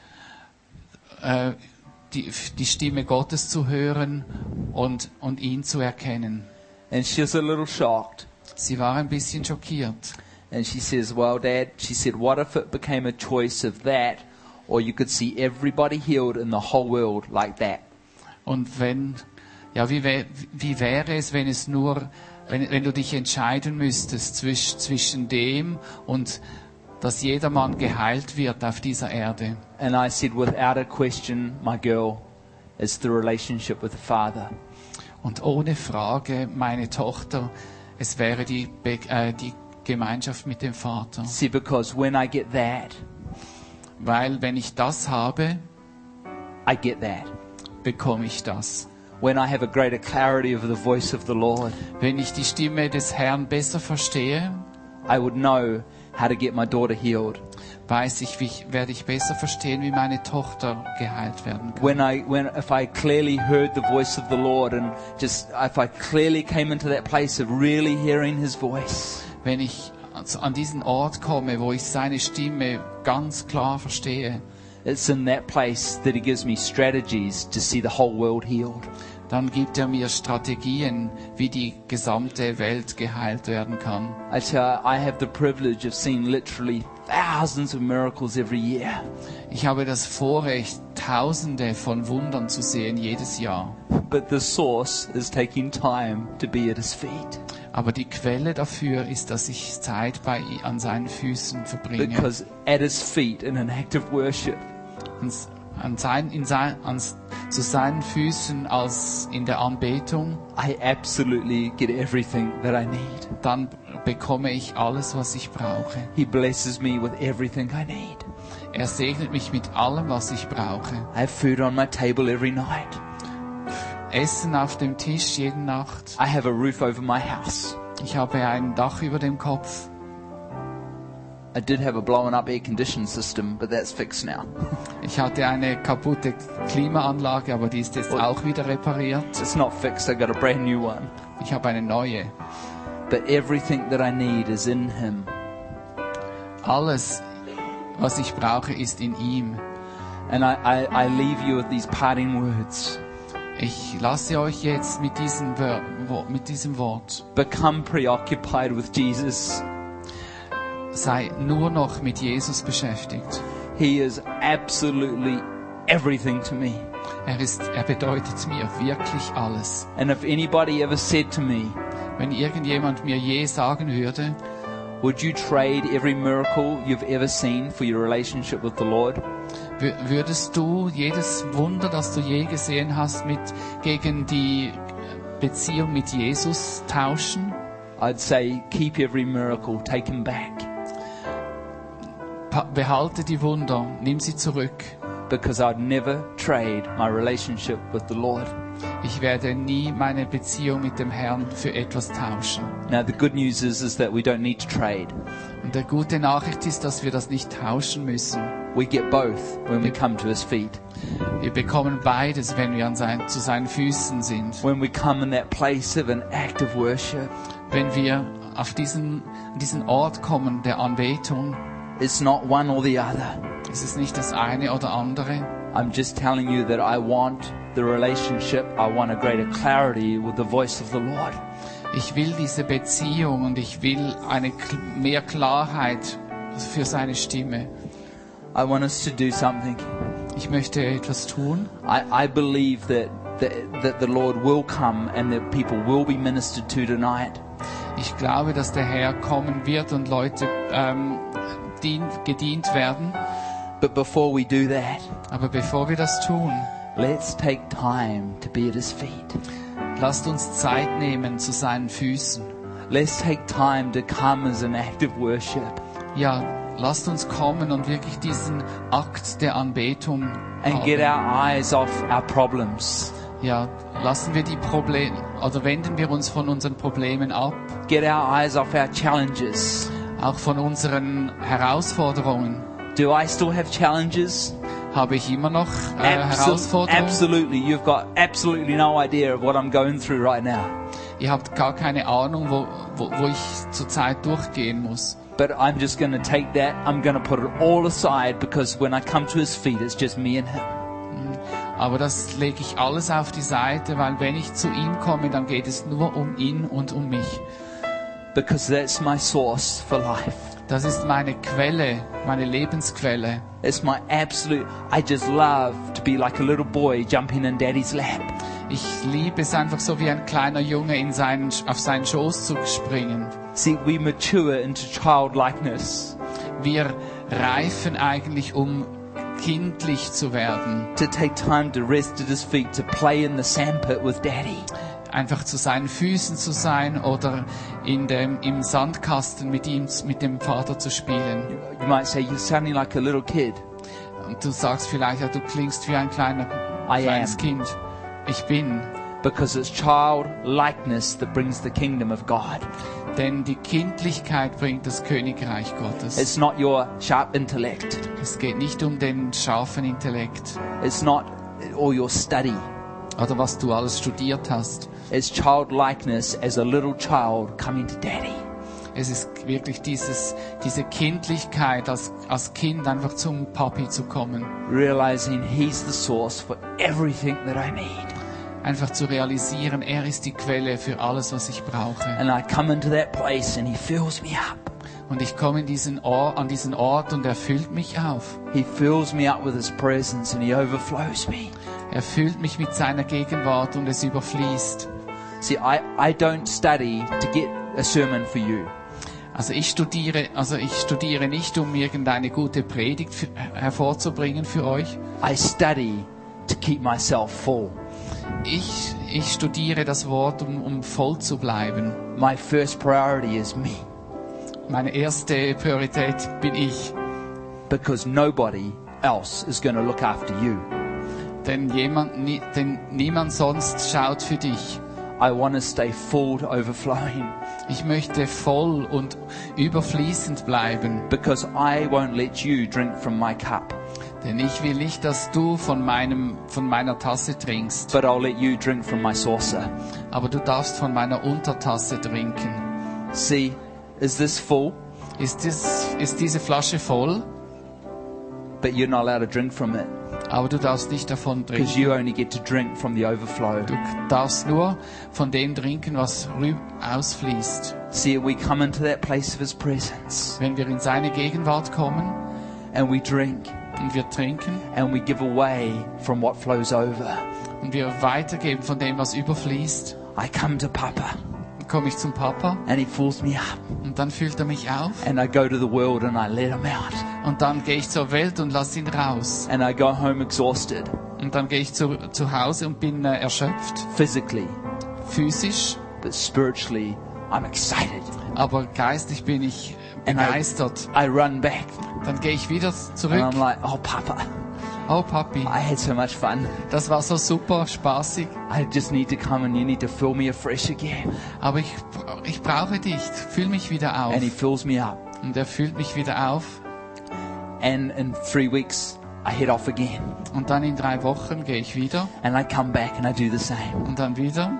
äh, die, die Stimme Gottes zu hören und, und ihn zu erkennen. And she was a little shocked. Sie war ein bisschen schockiert. And she says, well, Dad, she said, what if it became a choice of that, or you could see everybody healed in the whole world like that? Und wenn, ja, wie, wär, wie wäre es, wenn es nur, wenn, wenn du dich entscheiden müsstest zwisch, zwischen dem und dass jedermann geheilt wird auf dieser Erde? And I said, without a question, my girl, it's the relationship with the Father. Und ohne Frage, meine Tochter, es wäre die, Be äh, die Gemeinschaft mit dem Vater. See, because when I get that, Weil wenn ich das habe, I get that. bekomme ich das. When I have a greater clarity of the voice of the Lord, Wenn ich die Stimme des Herrn besser verstehe, I would know how to get my daughter healed. weiß ich, wie, werde ich besser verstehen, wie meine Tochter geheilt werden kann. When I, when, if I clearly heard the voice of the Lord and just, if I clearly came into that place of really hearing His voice. Wenn ich an diesen Ort komme, wo ich seine Stimme ganz klar verstehe, It's in that place that He gives me strategies to see the whole world healed. dann gibt er mir Strategien, wie die gesamte Welt geheilt werden kann. I tell you, I have the privilege of seeing literally thousands of miracles every year. Ich habe das Vorrecht, Tausende von Wundern zu sehen jedes Jahr. But the source is taking time to be at His feet. Aber die Quelle dafür ist, dass ich Zeit bei an seinen Füßen verbringe. Because at His feet in an act of worship, Und an sein, in sein, an, zu seinen Füßen als in der Anbetung, I absolutely get everything that I need. dann bekomme ich alles, was ich brauche. He blesses me with everything I need. Er segnet mich mit allem, was ich brauche. I have food on my table every night. Essen auf dem Tisch jede Nacht. I have a roof over my house. Ich habe ein Dach über dem Kopf. I did have a blown up air conditioning system, but that's fixed now. Ich hatte eine kaputte Klimaanlage, aber die ist jetzt auch wieder repariert. It's not fixed, I got a brand new one. Ich habe eine neue. But everything that I need is in Him. Alles, was ich brauche, ist in ihm. And I, I, I leave you with these parting words. Ich lasse euch jetzt mit diesem, Wör- Wo- mit diesem Wort. Become preoccupied with Jesus. Sei nur noch mit Jesus beschäftigt. He is absolutely everything to me. Er ist, er bedeutet mir wirklich alles. And if anybody ever said to me, Wenn irgendjemand mir je sagen würde, would you trade every miracle you've ever seen for your relationship with the Lord? wür- würdest du jedes Wunder, das du je gesehen hast, mit, gegen die Beziehung mit Jesus tauschen? I'd say, keep every miracle, take Him back. Pa- Behalte die Wunder, nimm sie zurück. Because I'd never trade my relationship with the Lord. Ich werde nie meine Beziehung mit dem Herrn für etwas tauschen. Now the good news is, is that we don't need to trade. Und die gute Nachricht ist, dass wir das nicht tauschen müssen. We get both when we come to His feet. Wir bekommen beides, wenn wir an sein, zu seinen Füßen sind. When we come in that place of an act of worship, Wenn wir auf diesen, diesen Ort kommen der Anbetung, it's not one or the other. es ist nicht das eine oder andere. I'm just telling you that I want the relationship. I want a greater clarity with the voice of the Lord. Ich will diese Beziehung und ich will eine Kl- mehr Klarheit für seine Stimme. I want us to do something. Ich möchte etwas tun. I, I believe that, that, that the Lord will come and that people will be ministered to tonight. Ich glaube, dass der Herr kommen wird und Leute ähm, dien, gedient werden. But before we do that, Aber bevor wir das tun, let's take time to be at His feet. lasst uns Zeit nehmen zu seinen Füßen. Let's take time to come as an act of worship. Ja, lasst uns kommen und wirklich diesen Akt der Anbetung And get haben. our eyes off our problems. Ja, lassen wir die Probleme, oder wenden wir uns von unseren Problemen ab, Get our eyes off our challenges. auch von unseren Herausforderungen. Do I still have challenges? Habe ich immer noch äh, Absol- Herausforderungen? absolutely. You've got absolutely no idea of what I'm going through right now. Ihr habt gar keine Ahnung, wo, wo, wo ich zurzeit durchgehen muss. But I'm just going to take that. I'm going to put it all aside because when I come to His feet, it's just me and Him. Aber das lege ich alles auf die Seite, weil wenn ich zu ihm komme, dann geht es nur um ihn und um mich. Because that's my source for life. Das ist meine Quelle, meine Lebensquelle. It's my absolute... I just love to be like a little boy jumping in Daddy's lap. Ich liebe es einfach so wie ein kleiner Junge in seinen, auf seinen Schoß zu springen. See, we mature into childlikeness. Wir reifen eigentlich, um kindlich zu werden. To take time to rest at His feet, to play in the sandpit with Daddy. Einfach zu seinen Füßen zu sein oder in dem, im Sandkasten mit ihm, mit dem Vater zu spielen. You might say, you're sounding like a little kid. Und du sagst vielleicht, ja, du klingst wie ein kleiner, I kleines am. Kind. Ich bin. Because it's childlikeness that brings the kingdom of God. Denn die Kindlichkeit bringt das Königreich Gottes. It's not your sharp intellect. Es geht nicht um den scharfen Intellekt It's not all your study. oder was du alles studiert hast. It's childlikeness as a little child coming to daddy. Es ist wirklich dieses, diese Kindlichkeit als, als Kind einfach zum Papi zu kommen. Realizing he's the source for everything that I need. Einfach zu realisieren, er ist die Quelle für alles, was ich brauche. And I come into that place and he fills me up. Und ich komme in diesen Ort, an diesen Ort und er füllt mich auf. He fills me up with his presence and he overflows me. Er füllt mich mit seiner Gegenwart und es überfließt. See, I, I don't study to get a sermon for you. Also ich studiere, also ich studiere nicht, um irgendeine gute Predigt für, hervorzubringen für euch. I study to keep myself full. Ich, ich studiere das Wort, um, um voll zu bleiben. My first priority is me. Meine erste Priorität bin ich. Because nobody else is going to look after you. Denn jemand, nie, denn niemand sonst schaut für dich. I want to stay full to overflowing. Ich möchte voll und überfließend bleiben. Because I won't let you drink from my cup. Denn ich will nicht, dass du von meinem, von meiner Tasse trinkst. But I'll let you drink from my saucer. Aber du darfst von meiner Untertasse trinken. See, is this full? Ist, das, ist diese Flasche voll? But you're not allowed to drink from it. Aber du darfst nicht davon Because trinken. you only get to drink from the overflow. Du darfst nur von dem trinken, was rü- ausfließt. See, we come into that place of his presence. Wenn wir in seine Gegenwart kommen And we drink. und wir trinken And we give away from what flows over. und wir weitergeben von dem, was überfließt, I come to Papa. dann komme ich zum Papa And he fills me up. und dann füllt er mich auf. And I go to the world and I let him out. Und dann gehe ich zur Welt und lasse ihn raus. And I go home exhausted. Und dann gehe ich zu, zu Hause und bin äh, erschöpft, Physically. physisch, But spiritually, I'm excited. aber geistig bin ich And I, begeistert. I run back. Dann gehe ich wieder And zurück. I'm like, oh, Papa, Oh Papi, I had so much fun. das war so super spaßig, I just need to come and you need to fill me afresh again. aber ich, ich brauche dich. Füll mich wieder auf. And he fills me up. Und er füllt mich wieder auf. And in three weeks, I head off again. Und dann in drei Wochen gehe ich wieder. And I come back and I do the same. Und dann wieder.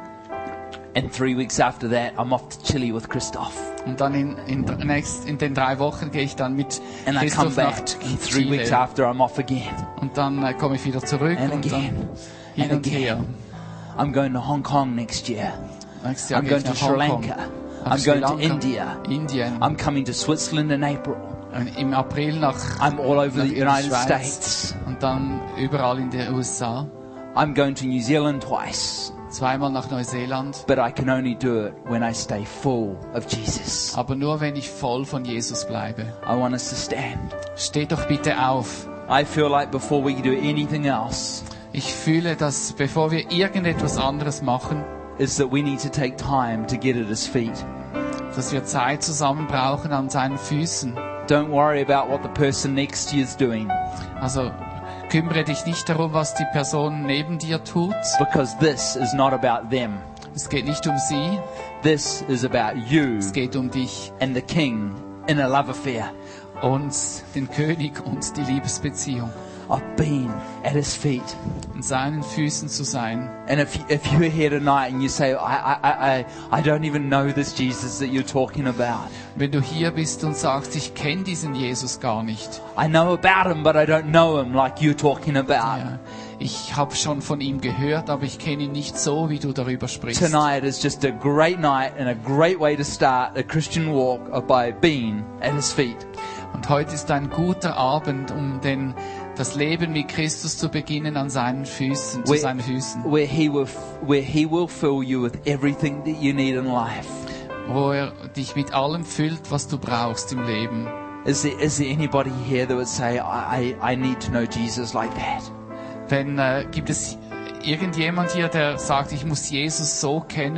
And three weeks after that, I'm off to Chile with Christoph. Und dann in, in, next, in den drei Wochen gehe ich dann mit And I come Christoph nach back. And three weeks Chile. after, I'm off again. Und dann äh, komme ich wieder zurück And und again. dann hin And und her. again. I'm going to Hong Kong next year. Nächstes Jahr I'm gehe going ich to nach Sri Hongkong, Lanka. nach I'm Sri going to Lanka, India. Indien. I'm coming to Switzerland in April. Und im April nach, I'm all over nach the in United Schweiz. States. Und dann überall in den U S A. I'm going to New Zealand twice. Zweimal nach Neuseeland. But I can only do it when I stay full of Jesus. Aber nur wenn ich voll von Jesus bleibe. I want us to stand. Steht doch bitte auf. I feel like before we do anything else, Ich fühle, dass bevor wir irgendetwas anderes machen, is that we need to take time to get at his feet. dass wir Zeit zusammen brauchen an seinen Füßen. Don't worry about what the person next to you is doing, Also kümmere dich nicht darum, was die Person neben dir tut. because this is not about them. Es geht nicht um sie, This is about you es geht um dich and the King in a love affair. und den König und die Liebesbeziehung. Of being at his feet. An seinen Füßen zu sein. And if, if you're here tonight and you say, I, I, I, I don't even know this Jesus that you're talking about. Wenn du hier bist und sagst, ich kenne diesen Jesus gar nicht. I know about him, but I don't know him like you're talking about. Ja, ich habe schon von ihm gehört, aber ich kenne ihn nicht so, wie du darüber sprichst. Tonight is just a great night and a great way to start a Christian walk by being at his feet. Und heute ist ein guter Abend, um den, das Leben mit Christus zu beginnen an seinen Füßen, zu Where, seinen Füßen. where he will, where he will fill you with everything that you need in life. Wo er dich mit allem füllt, was du brauchst im Leben. Is there, is there anybody here that would say, I, I, I need to know Jesus like that? Denn äh, gibt es irgendjemand hier, der sagt, ich muss Jesus so kennen,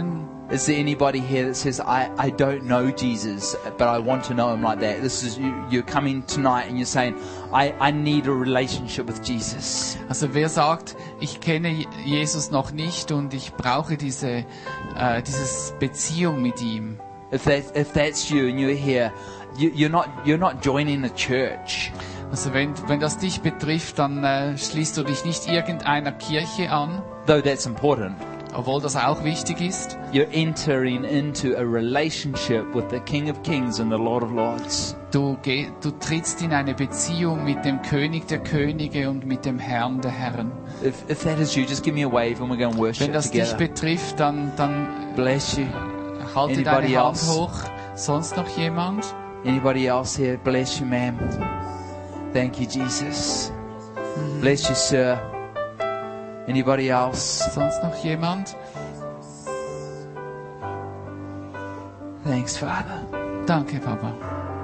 Is there anybody here that says, I, I don't know Jesus, but I want to know him like that? This is you, you're coming tonight and you're saying, I, I need a relationship with Jesus. Also wer sagt, ich kenne Jesus noch nicht und ich brauche diese äh, dieses Beziehung mit ihm. If that if that's you and you're here, you, you're not you're not joining a church. Also wenn wenn das dich betrifft, dann äh, schließt du dich nicht irgendeiner Kirche an, Though that's important. obwohl das auch wichtig ist. You're entering into a relationship with the King of Kings and the Lord of Lords. Du, geh, du trittst in eine Beziehung mit dem König der Könige und mit dem Herrn der Herren. If if that is you, just give me a wave and we're going to worship Wenn das dich together. betrifft, dann, dann Bless you. halte Anybody deine Hand else? hoch. Sonst noch jemand? Anybody else here? Bless you, ma'am. Thank you, Jesus. Bless you, sir. Anybody else? Sonst noch jemand? Thanks, Father. Danke, Papa.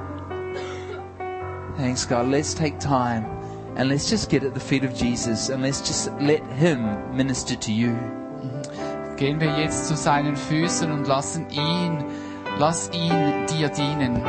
Thanks, God. Let's take time and let's just get at the feet of Jesus and let's just let Him minister to you. Gehen wir jetzt zu seinen Füßen und lassen ihn, lass ihn dir dienen.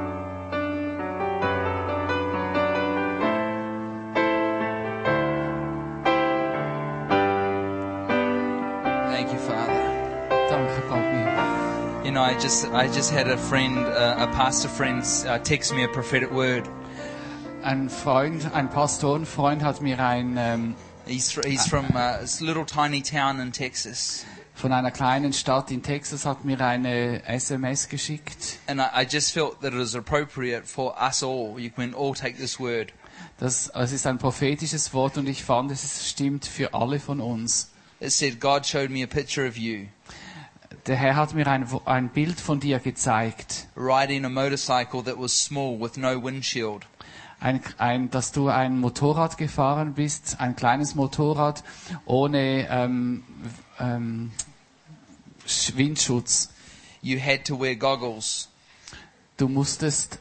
Thank you, Father. Danke, Papi. You know, I just I just had a friend, uh, a pastor friend, uh, text me a prophetic word. Ein Freund, ein Pastorenfreund hat mir ein ähm, He's fr- he's from uh, this little tiny town in Texas, von einer kleinen Stadt in Texas hat mir eine S M S geschickt. and I, I just felt that it was appropriate for us all. You can all take this word. Das, es ist ein prophetisches Wort und ich fand, es stimmt für alle von uns. It said, God showed me a picture of you Der Herr hat mir ein, ein Bild von dir gezeigt. riding a motorcycle that was small with no windshield. Ein, ein, dass du ein Motorrad gefahren bist, ein kleines Motorrad ohne ähm, ähm, Windschutz. You had to wear goggles. Du musstest,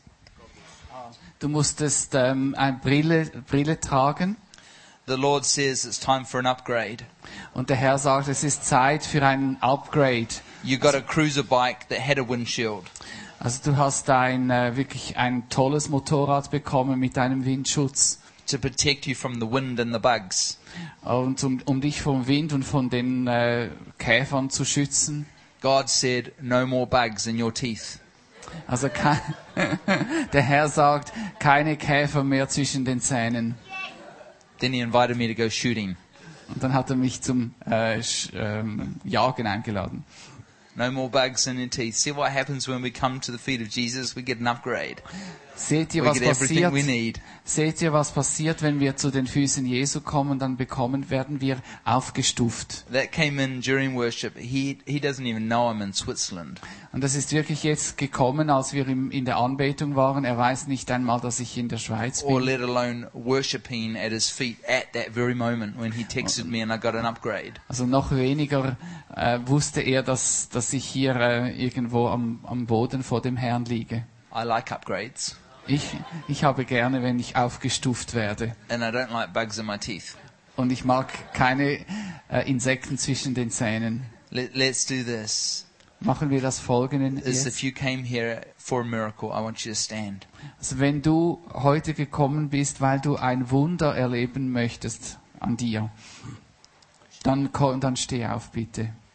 du musstest ähm, eine Brille, Brille tragen. The Lord says it's time for an upgrade. Und der Herr sagt, es ist Zeit für ein Upgrade. You got a cruiser bike that had a windshield. Also du hast ein äh, wirklich ein tolles Motorrad bekommen mit einem Windschutz. To protect you from the wind and the bugs. Und um, um dich vom Wind und von den äh, Käfern zu schützen. God said, no more bugs in your teeth. Also kein, der Herr sagt, keine Käfer mehr zwischen den Zähnen. Then he invited me to go shooting. Und dann hat er mich zum äh, Sch, ähm, Jagen eingeladen. No more bugs in your teeth. See what happens when we come to the feet of Jesus? We get an upgrade. Seht ihr, We was get everything passiert? we need. Seht ihr, was passiert, wenn wir zu den Füßen Jesu kommen? Dann bekommen, werden wir aufgestuft. That came in during worship. He he doesn't even know I'm in Switzerland. Und das ist wirklich jetzt gekommen, als wir im, in der Anbetung waren. Er weiß nicht einmal, dass ich in der Schweiz Or bin. let alone worshiping at his feet at that very moment when he texted me and I got an upgrade. Also noch weniger äh, wusste er, dass, dass ich hier äh, irgendwo am, am Boden vor dem Herrn liege. I like upgrades. Ich, ich habe gerne, wenn ich aufgestuft werde. And I don't like bugs in my teeth. Und ich mag keine äh, Insekten zwischen den Zähnen. Let, let's do this. Machen wir das Folgende Is jetzt. if you came here for a miracle, I want you to stand. Also wenn du heute gekommen bist, weil du ein Wunder erleben möchtest an dir, dann, komm, dann steh auf bitte.